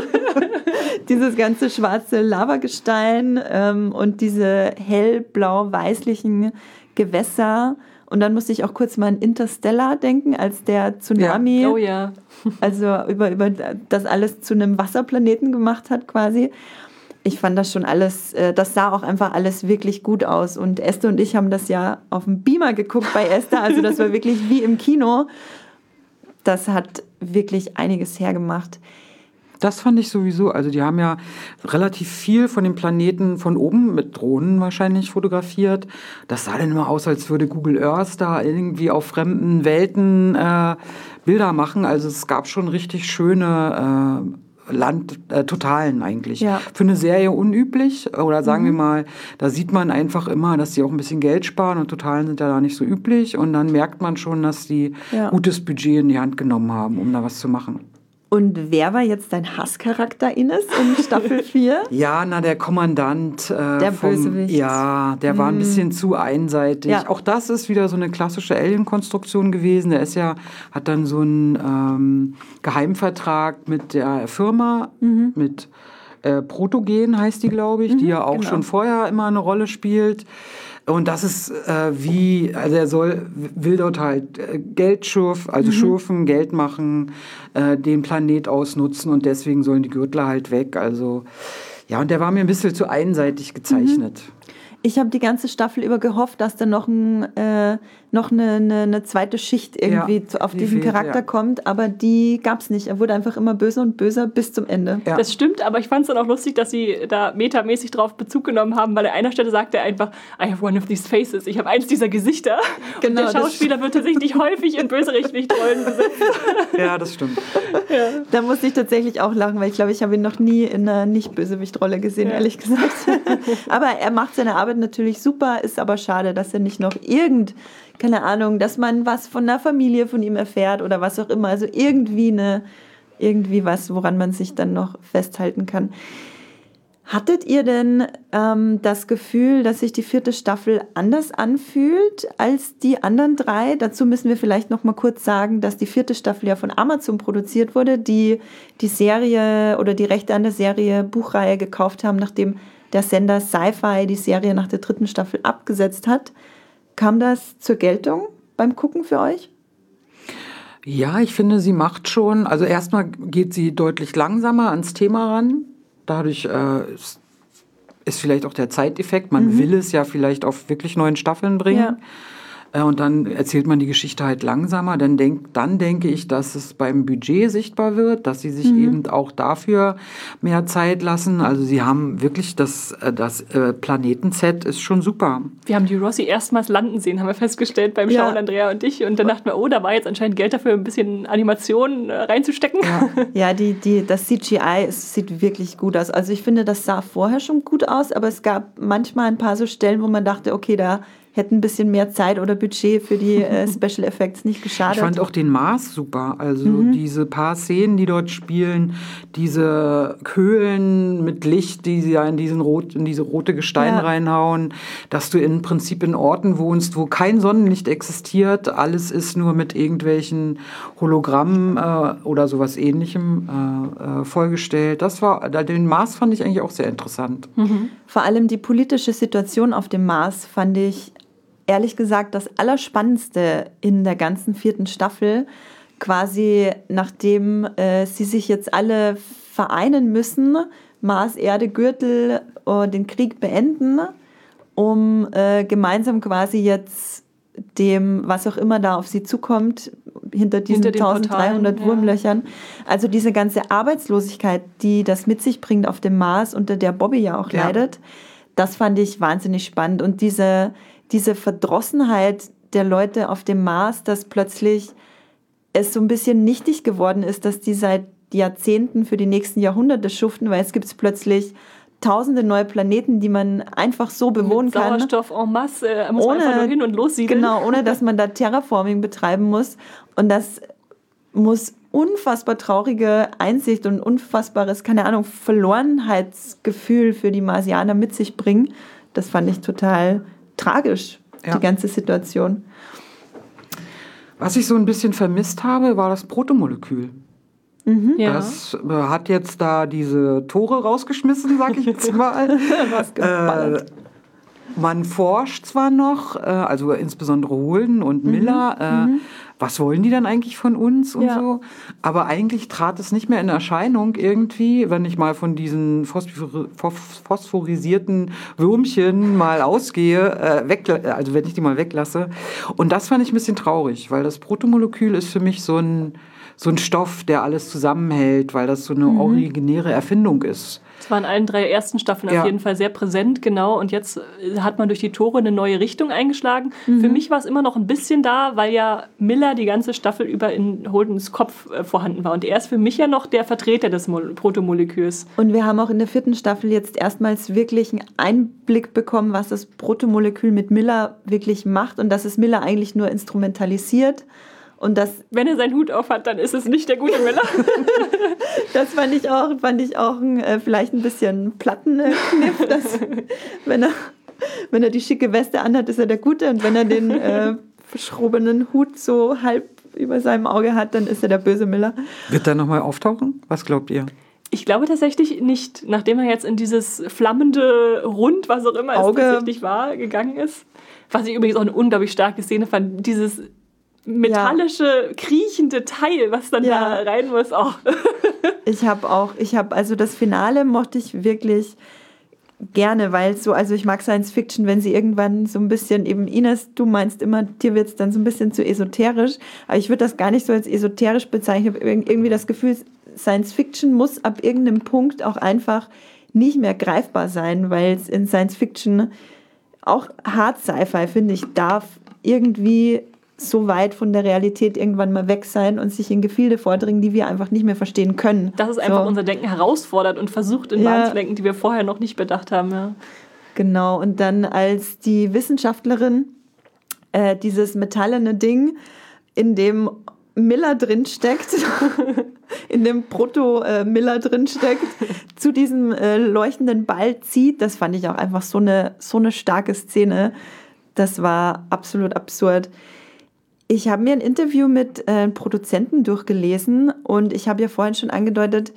Dieses ganze schwarze Lavagestein ähm, und diese hellblau-weißlichen Gewässer. Und dann musste ich auch kurz mal an Interstellar denken, als der Tsunami, ja. Oh, ja. also über, über das alles zu einem Wasserplaneten gemacht hat quasi. Ich fand das schon alles, das sah auch einfach alles wirklich gut aus. Und Esther und ich haben das ja auf dem Beamer geguckt bei Esther. Also das war wirklich wie im Kino. Das hat wirklich einiges hergemacht. Das fand ich sowieso. Also die haben ja relativ viel von dem Planeten von oben mit Drohnen wahrscheinlich fotografiert. Das sah dann immer aus, als würde Google Earth da irgendwie auf fremden Welten äh, Bilder machen. Also es gab schon richtig schöne äh, Land, äh, Totalen eigentlich. Ja. Für eine Serie unüblich. Oder sagen mhm. wir mal, da sieht man einfach immer, dass die auch ein bisschen Geld sparen und Totalen sind ja da nicht so üblich. Und dann merkt man schon, dass die ja. gutes Budget in die Hand genommen haben, um da was zu machen. Und wer war jetzt dein Hasscharakter, Ines, in Staffel vier? Ja, na, der Kommandant. Äh, der vom, Bösewicht. Ja, der war ein bisschen zu einseitig. Ja. Auch das ist wieder so eine klassische Alien-Konstruktion gewesen. Der ist ja, hat dann so einen ähm, Geheimvertrag mit der Firma, mhm. mit äh, Protogen heißt die, glaube ich, mhm, die ja auch genau. schon vorher immer eine Rolle spielt. Und das ist äh, wie, also er soll, will dort halt äh, Geld schürfen, also mhm. schürfen, Geld machen, äh, den Planet ausnutzen und deswegen sollen die Gürtler halt weg. Also ja, und der war mir ein bisschen zu einseitig gezeichnet. Mhm. Ich habe die ganze Staffel über gehofft, dass da noch, ein, äh, noch eine, eine, eine zweite Schicht irgendwie ja, auf die diesen fehlt, Charakter ja. kommt, aber die gab es nicht. Er wurde einfach immer böser und böser bis zum Ende. Ja. Das stimmt, aber ich fand es dann auch lustig, dass sie da metamäßig drauf Bezug genommen haben, weil an einer Stelle sagt er einfach, I have one of these faces, ich habe eins dieser Gesichter. Genau, und der Schauspieler wird tatsächlich häufig in Bösewichtrollen besetzt. Ja, das stimmt. Ja. Da musste ich tatsächlich auch lachen, weil ich glaube, ich habe ihn noch nie in einer Nicht-Bösewichtrolle gesehen, ja. ehrlich gesagt. Aber er macht seine Arbeit natürlich super, ist aber schade, dass er nicht noch irgend, keine Ahnung, dass man was von einer Familie von ihm erfährt oder was auch immer. Also irgendwie eine, irgendwie was, woran man sich dann noch festhalten kann. Hattet ihr denn ähm, das Gefühl, dass sich die vierte Staffel anders anfühlt als die anderen drei? Dazu müssen wir vielleicht noch mal kurz sagen, dass die vierte Staffel ja von Amazon produziert wurde, die die Serie oder die Rechte an der Serie Buchreihe gekauft haben, nachdem der Sender Sci-Fi die Serie nach der dritten Staffel abgesetzt hat. Kam das zur Geltung beim Gucken für euch? Ja, ich finde, sie macht schon, also erstmal geht sie deutlich langsamer ans Thema ran. Dadurch äh, ist, ist vielleicht auch der Zeiteffekt. Man mhm. will es ja vielleicht auf wirklich neuen Staffeln bringen. Ja. Und dann erzählt man die Geschichte halt langsamer. Dann, denk, dann denke ich, dass es beim Budget sichtbar wird, dass sie sich mhm. eben auch dafür mehr Zeit lassen. Also sie haben wirklich, das, das äh, Planetenset ist schon super. Wir haben die Rossi erstmals landen sehen, haben wir festgestellt beim Schauen, ja. Andrea und ich. Und dann dachten wir, oh, da war jetzt anscheinend Geld dafür, ein bisschen Animation äh, reinzustecken. Ja, ja die, die, das C G I es sieht wirklich gut aus. Also ich finde, das sah vorher schon gut aus, aber es gab manchmal ein paar so Stellen, wo man dachte, okay, da hätten ein bisschen mehr Zeit oder Budget für die äh, Special Effects nicht geschadet. Ich fand auch den Mars super. Also mhm. diese paar Szenen, die dort spielen, diese Höhlen mit Licht, die sie ja in, diesen rot, in diese rote Gestein ja. reinhauen, dass du im Prinzip in Orten wohnst, wo kein Sonnenlicht existiert. Alles ist nur mit irgendwelchen Hologrammen äh, oder sowas Ähnlichem äh, äh, vollgestellt. Das war, den Mars fand ich eigentlich auch sehr interessant. Mhm. Vor allem die politische Situation auf dem Mars fand ich ehrlich gesagt das Allerspannendste in der ganzen vierten Staffel, quasi nachdem äh, sie sich jetzt alle vereinen müssen, Mars, Erde, Gürtel, äh, den Krieg beenden, um äh, gemeinsam quasi jetzt dem, was auch immer da auf sie zukommt, hinter diesen hinter eintausenddreihundert Portalen, Wurmlöchern. Ja. Also diese ganze Arbeitslosigkeit, die das mit sich bringt auf dem Mars, unter der Bobby ja auch ja. leidet, das fand ich wahnsinnig spannend. Und diese diese Verdrossenheit der Leute auf dem Mars, dass plötzlich es so ein bisschen nichtig geworden ist, dass die seit Jahrzehnten für die nächsten Jahrhunderte schuften, weil es gibt plötzlich tausende neue Planeten, die man einfach so bewohnen Mit kann. Sauerstoff en masse, äh, muss ohne, man einfach nur hin und lossiedeln. Genau, ohne dass man da Terraforming betreiben muss. Und das muss unfassbar traurige Einsicht und unfassbares, keine Ahnung, Verlorenheitsgefühl für die Marsianer mit sich bringen. Das fand ich total tragisch, ja. die ganze Situation. Was ich so ein bisschen vermisst habe, war das Protomolekül. Mhm. Das äh, hat jetzt da diese Tore rausgeschmissen, sag ich jetzt mal. Was geballert. Äh, man forscht zwar noch, äh, also insbesondere Holden und Miller, mhm. äh, mhm. was wollen die dann eigentlich von uns und ja. so, aber eigentlich trat es nicht mehr in Erscheinung irgendwie, wenn ich mal von diesen phosphor- phosphorisierten Würmchen mal ausgehe, äh, weg, also wenn ich die mal weglasse. Und das fand ich ein bisschen traurig, weil das Protomolekül ist für mich so ein, so ein Stoff, der alles zusammenhält, weil das so eine mhm. originäre Erfindung ist. Das war in allen drei ersten Staffeln ja. auf jeden Fall sehr präsent, genau. Und jetzt hat man durch die Tore eine neue Richtung eingeschlagen. Mhm. Für mich war es immer noch ein bisschen da, weil ja Miller die ganze Staffel über in Holdens Kopf äh, vorhanden war. Und er ist für mich ja noch der Vertreter des Mo- Protomoleküls. Und wir haben auch in der vierten Staffel jetzt erstmals wirklich einen Einblick bekommen, was das Protomolekül mit Miller wirklich macht und dass es Miller eigentlich nur instrumentalisiert. Und das, wenn er seinen Hut auf hat, dann ist es nicht der gute Miller. Das fand ich auch, fand ich auch ein, äh, vielleicht ein bisschen Plattenkniff, dass wenn er, wenn er die schicke Weste anhat, ist er der Gute, und wenn er den äh, verschrobenen Hut so halb über seinem Auge hat, dann ist er der böse Miller. Wird er nochmal auftauchen? Was glaubt ihr? Ich glaube tatsächlich nicht, nachdem er jetzt in dieses flammende Rund, was auch immer Auge. es tatsächlich war, gegangen ist. Was ich übrigens auch eine unglaublich starke Szene fand, dieses metallische, ja. kriechende Teil, was dann ja. da rein muss. Oh. Ich habe auch, ich habe, also das Finale mochte ich wirklich gerne, weil so, also ich mag Science Fiction, wenn sie irgendwann so ein bisschen, eben Ines, du meinst immer, dir wird es dann so ein bisschen zu esoterisch, aber ich würde das gar nicht so als esoterisch bezeichnen. Ich habe irgendwie das Gefühl, Science Fiction muss ab irgendeinem Punkt auch einfach nicht mehr greifbar sein, weil es in Science Fiction auch Hard Sci-Fi, finde ich, darf irgendwie so weit von der Realität irgendwann mal weg sein und sich in Gefilde vordringen, die wir einfach nicht mehr verstehen können. Dass es einfach so. unser Denken herausfordert und versucht, in Bahnen ja. zu lenken, die wir vorher noch nicht bedacht haben. Ja. Genau, und dann als die Wissenschaftlerin äh, dieses metallene Ding, in dem Miller drinsteckt, in dem Proto-Miller drinsteckt, zu diesem äh, leuchtenden Ball zieht, das fand ich auch einfach so eine, so eine starke Szene. Das war absolut absurd. Ich habe mir ein Interview mit äh, Produzenten durchgelesen und ich habe ja vorhin schon angedeutet,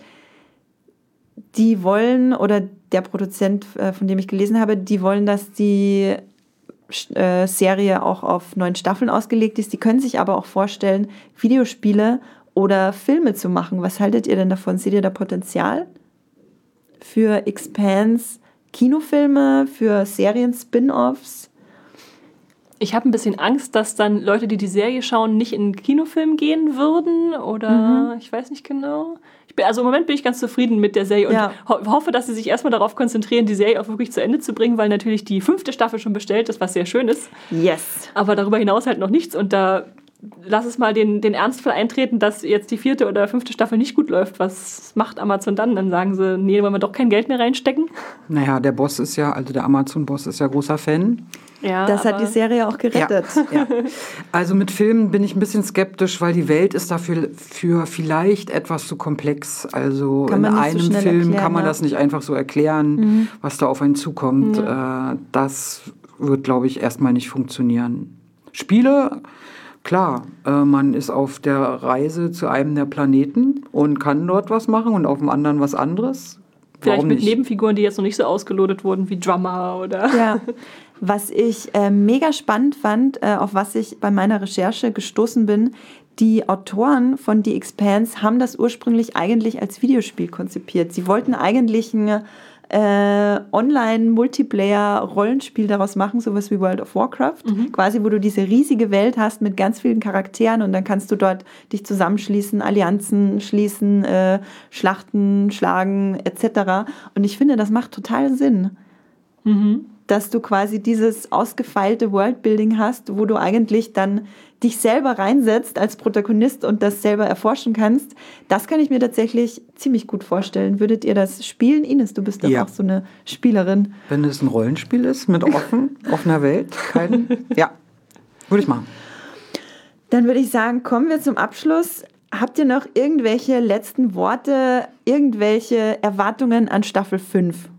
die wollen, oder der Produzent, äh, von dem ich gelesen habe, die wollen, dass die äh, Serie auch auf neun Staffeln ausgelegt ist. Die können sich aber auch vorstellen, Videospiele oder Filme zu machen. Was haltet ihr denn davon? Seht ihr da Potenzial für Expanse, Kinofilme, für Serien-Spin-Offs? Ich habe ein bisschen Angst, dass dann Leute, die die Serie schauen, nicht in einen Kinofilm gehen würden oder mhm. ich weiß nicht genau. Ich bin, also im Moment bin ich ganz zufrieden mit der Serie und ja. ho- hoffe, dass sie sich erstmal darauf konzentrieren, die Serie auch wirklich zu Ende zu bringen, weil natürlich die fünfte Staffel schon bestellt ist, was sehr schön ist. Yes. Aber darüber hinaus halt noch nichts und da lass es mal den, den Ernstfall eintreten, dass jetzt die vierte oder fünfte Staffel nicht gut läuft. Was macht Amazon dann? Dann sagen sie, nee, wollen wir doch kein Geld mehr reinstecken. Naja, der Boss ist ja, also der Amazon-Boss ist ja großer Fan. Ja, das hat die Serie auch gerettet. Ja, ja. Also mit Filmen bin ich ein bisschen skeptisch, weil die Welt ist dafür für vielleicht etwas zu komplex. Also in einem so Film erklären, kann man ja. das nicht einfach so erklären, mhm. was da auf einen zukommt. Ja. Das wird, glaube ich, erstmal nicht funktionieren. Spiele, klar, man ist auf der Reise zu einem der Planeten und kann dort was machen und auf dem anderen was anderes. Vielleicht Warum mit nicht? Nebenfiguren, die jetzt noch nicht so ausgelotet wurden wie Drummer oder... Ja. Was ich äh, mega spannend fand, äh, auf was ich bei meiner Recherche gestoßen bin, die Autoren von The Expanse haben das ursprünglich eigentlich als Videospiel konzipiert. Sie wollten eigentlich ein äh, Online-Multiplayer-Rollenspiel daraus machen, sowas wie World of Warcraft, mhm. quasi, wo du diese riesige Welt hast mit ganz vielen Charakteren und dann kannst du dort dich zusammenschließen, Allianzen schließen, äh, Schlachten, schlagen et cetera. Und ich finde, das macht total Sinn. Mhm. Dass du quasi dieses ausgefeilte Worldbuilding hast, wo du eigentlich dann dich selber reinsetzt als Protagonist und das selber erforschen kannst. Das kann ich mir tatsächlich ziemlich gut vorstellen. Würdet ihr das spielen? Ines, du bist doch ja. auch so eine Spielerin. Wenn es ein Rollenspiel ist mit offen, offener Welt, kein, ja, würde ich machen. Dann würde ich sagen, kommen wir zum Abschluss. Habt ihr noch irgendwelche letzten Worte, irgendwelche Erwartungen an Staffel fünf?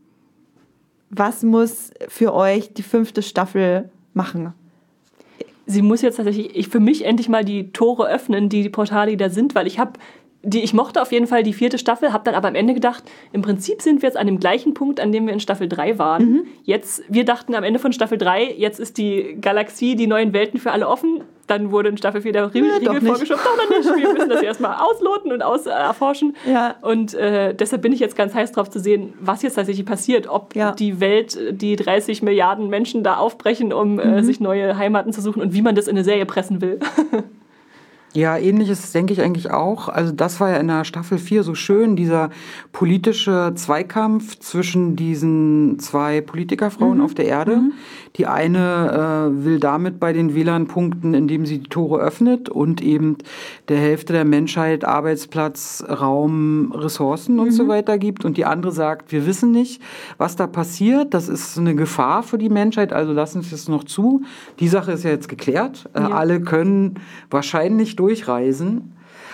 Was muss für euch die fünfte Staffel machen? Sie muss jetzt tatsächlich ich, für mich endlich mal die Tore öffnen, die, die Portale, die da sind, weil ich habe die, ich mochte auf jeden Fall die vierte Staffel, habe dann aber am Ende gedacht, im Prinzip sind wir jetzt an dem gleichen Punkt, an dem wir in Staffel drei waren. Mhm. Jetzt, wir dachten am Ende von Staffel drei, jetzt ist die Galaxie, die neuen Welten für alle offen. Dann wurde in Staffel vier der Riegel ja, vorgeschoben. Doch noch nicht, wir müssen das erstmal ausloten und aus, äh, erforschen. Ja. Und äh, deshalb bin ich jetzt ganz heiß drauf zu sehen, was jetzt tatsächlich passiert. Ob ja. die Welt, die dreißig Milliarden Menschen da aufbrechen, um mhm. äh, sich neue Heimaten zu suchen und wie man das in eine Serie pressen will. Ja, ähnliches denke ich eigentlich auch. Also das war ja in der Staffel vier so schön, dieser politische Zweikampf zwischen diesen zwei Politikerfrauen mhm. auf der Erde. Mhm. Die eine äh, will damit bei den Wählern punkten, indem sie die Tore öffnet und eben der Hälfte der Menschheit Arbeitsplatz, Raum, Ressourcen mhm. und so weiter gibt. Und die andere sagt, wir wissen nicht, was da passiert. Das ist eine Gefahr für die Menschheit, also lassen wir es noch zu. Die Sache ist ja jetzt geklärt. Ja. Äh, alle können wahrscheinlich durchreisen.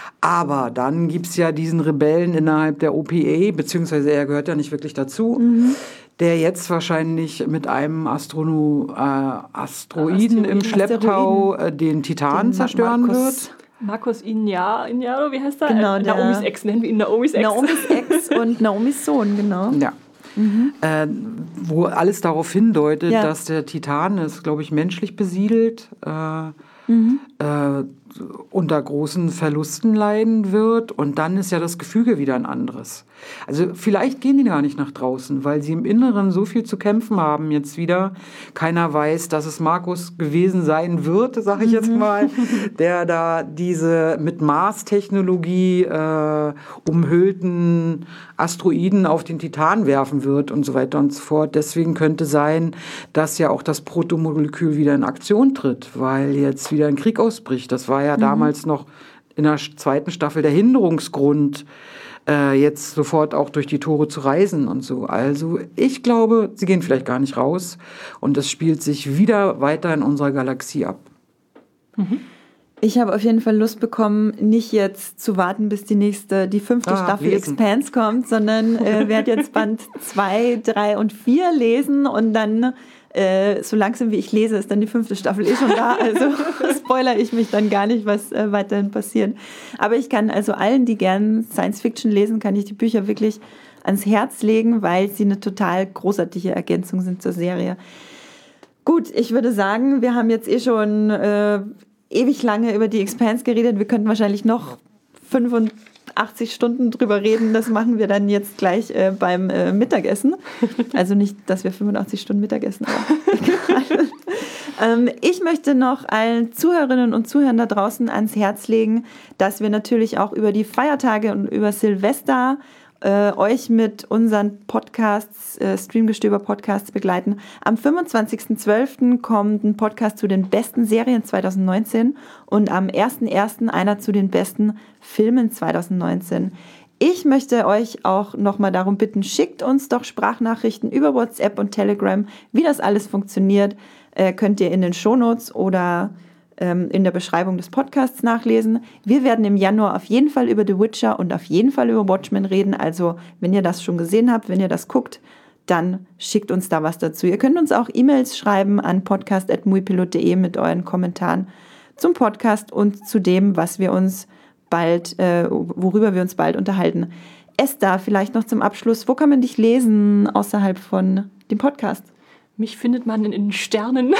Aber dann gibt es ja diesen Rebellen innerhalb der O P A, beziehungsweise er gehört ja nicht wirklich dazu, mhm. der jetzt wahrscheinlich mit einem Astrono, äh, Asteroiden, Asteroiden im Schlepptau äh, den Titan den zerstören Markus. wird. Markus Ignaro, wie heißt er? Genau, äh, Naomis Ex, nennen wir ihn Naomis Ex. Naomis Ex und Naomis Sohn, genau. Ja. Mhm. Äh, wo alles darauf hindeutet, ja. dass der Titan ist, glaube ich, menschlich besiedelt, äh, mhm. äh, unter großen Verlusten leiden wird. Und dann ist ja das Gefüge wieder ein anderes. Also vielleicht gehen die gar nicht nach draußen, weil sie im Inneren so viel zu kämpfen haben jetzt wieder. Keiner weiß, dass es Markus gewesen sein wird, sage ich jetzt mal, der da diese mit Mars-Technologie äh, umhüllten Asteroiden auf den Titan werfen wird und so weiter und so fort. Deswegen könnte sein, dass ja auch das Protomolekül wieder in Aktion tritt, weil jetzt wieder ein Krieg ausbricht. Das war ja mhm. damals noch in der zweiten Staffel der Hinderungsgrund, äh, jetzt sofort auch durch die Tore zu reisen und so. Also ich glaube, sie gehen vielleicht gar nicht raus und es spielt sich wieder weiter in unserer Galaxie ab. Mhm. Ich habe auf jeden Fall Lust bekommen, nicht jetzt zu warten, bis die nächste, die fünfte ah, Staffel lesen. Expanse kommt, sondern äh, werde jetzt Band zwei, drei und vier lesen und dann Äh, so langsam wie ich lese, ist dann die fünfte Staffel eh schon da. Also spoilere ich mich dann gar nicht, was äh, weiterhin passiert. Aber ich kann also allen, die gern Science-Fiction lesen, kann ich die Bücher wirklich ans Herz legen, weil sie eine total großartige Ergänzung sind zur Serie. Gut, ich würde sagen, wir haben jetzt eh schon äh, ewig lange über die Expanse geredet. Wir könnten wahrscheinlich noch fünfundachtzig Stunden drüber reden. Das machen wir dann jetzt gleich äh, beim äh, Mittagessen. Also nicht, dass wir fünfundachtzig Stunden Mittagessen haben. ähm, ich möchte noch allen Zuhörerinnen und Zuhörern da draußen ans Herz legen, dass wir natürlich auch über die Feiertage und über Silvester äh, euch mit unseren Podcasts, äh, Streamgestöber-Podcasts begleiten. Am fünfundzwanzigsten zwölften kommt ein Podcast zu den besten Serien zwanzig neunzehn und am ersten ersten einer zu den besten Filmen zwanzig neunzehn. Ich möchte euch auch nochmal darum bitten, schickt uns doch Sprachnachrichten über WhatsApp und Telegram. Wie das alles funktioniert, äh, könnt ihr in den Shownotes oder in der Beschreibung des Podcasts nachlesen. Wir werden im Januar auf jeden Fall über The Witcher und auf jeden Fall über Watchmen reden. Also wenn ihr das schon gesehen habt, wenn ihr das guckt, dann schickt uns da was dazu. Ihr könnt uns auch E-Mails schreiben an podcast at muipilot punkt de mit euren Kommentaren zum Podcast und zu dem, was wir uns bald, äh, worüber wir uns bald unterhalten. Esther, vielleicht noch zum Abschluss, wo kann man dich lesen außerhalb von dem Podcast? Mich findet man in den Sternen.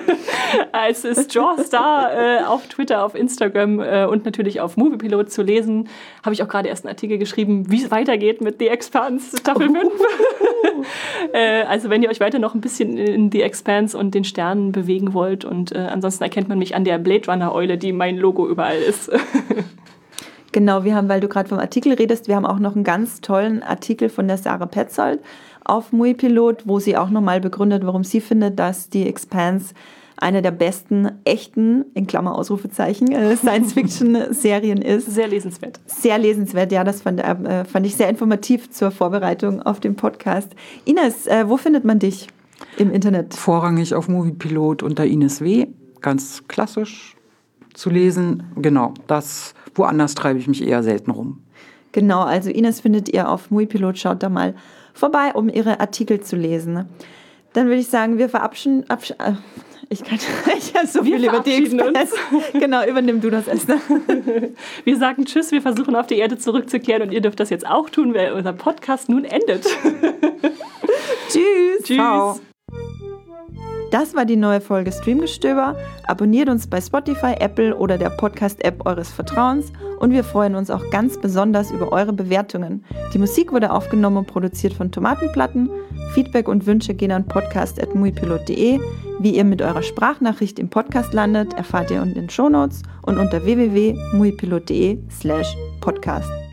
Es ist Jawstar äh, auf Twitter, auf Instagram äh, und natürlich auf Moviepilot zu lesen. Habe ich auch gerade erst einen Artikel geschrieben, wie es weitergeht mit The Expanse Staffel fünf. Uh. äh, also wenn ihr euch weiter noch ein bisschen in The Expanse und den Sternen bewegen wollt. Und äh, ansonsten erkennt man mich an der Blade Runner Eule, die mein Logo überall ist. Genau, wir haben, weil du gerade vom Artikel redest, wir haben auch noch einen ganz tollen Artikel von der Sarah Petzold auf Muipilot, wo sie auch nochmal begründet, warum sie findet, dass die Expanse eine der besten, echten, in Klammer Ausrufezeichen, äh, Science-Fiction-Serien ist. Sehr lesenswert. Sehr lesenswert, ja, das fand, äh, fand ich sehr informativ zur Vorbereitung auf den Podcast. Ines, äh, wo findet man dich im Internet? Vorrangig auf Moviepilot unter Ines W., ganz klassisch zu lesen. Genau, das, woanders treibe ich mich eher selten rum. Genau, also Ines findet ihr auf Muipilot, schaut da mal vorbei, um ihre Artikel zu lesen. Dann würde ich sagen, wir verabschieden... Absch- äh, Ich kann ich habe so wir viel über die Expanse. Genau, übernimm du das, Esther. Wir sagen Tschüss, wir versuchen auf die Erde zurückzukehren und ihr dürft das jetzt auch tun, weil unser Podcast nun endet. Tschüss. Tschüss. Ciao. Das war die neue Folge Streamgestöber. Abonniert uns bei Spotify, Apple oder der Podcast-App eures Vertrauens und wir freuen uns auch ganz besonders über eure Bewertungen. Die Musik wurde aufgenommen und produziert von Tomatenplatten. Feedback und Wünsche gehen an podcast at muipilot punkt de. Wie ihr mit eurer Sprachnachricht im Podcast landet, erfahrt ihr in den Shownotes und unter w w w punkt muipilot punkt de slash podcast.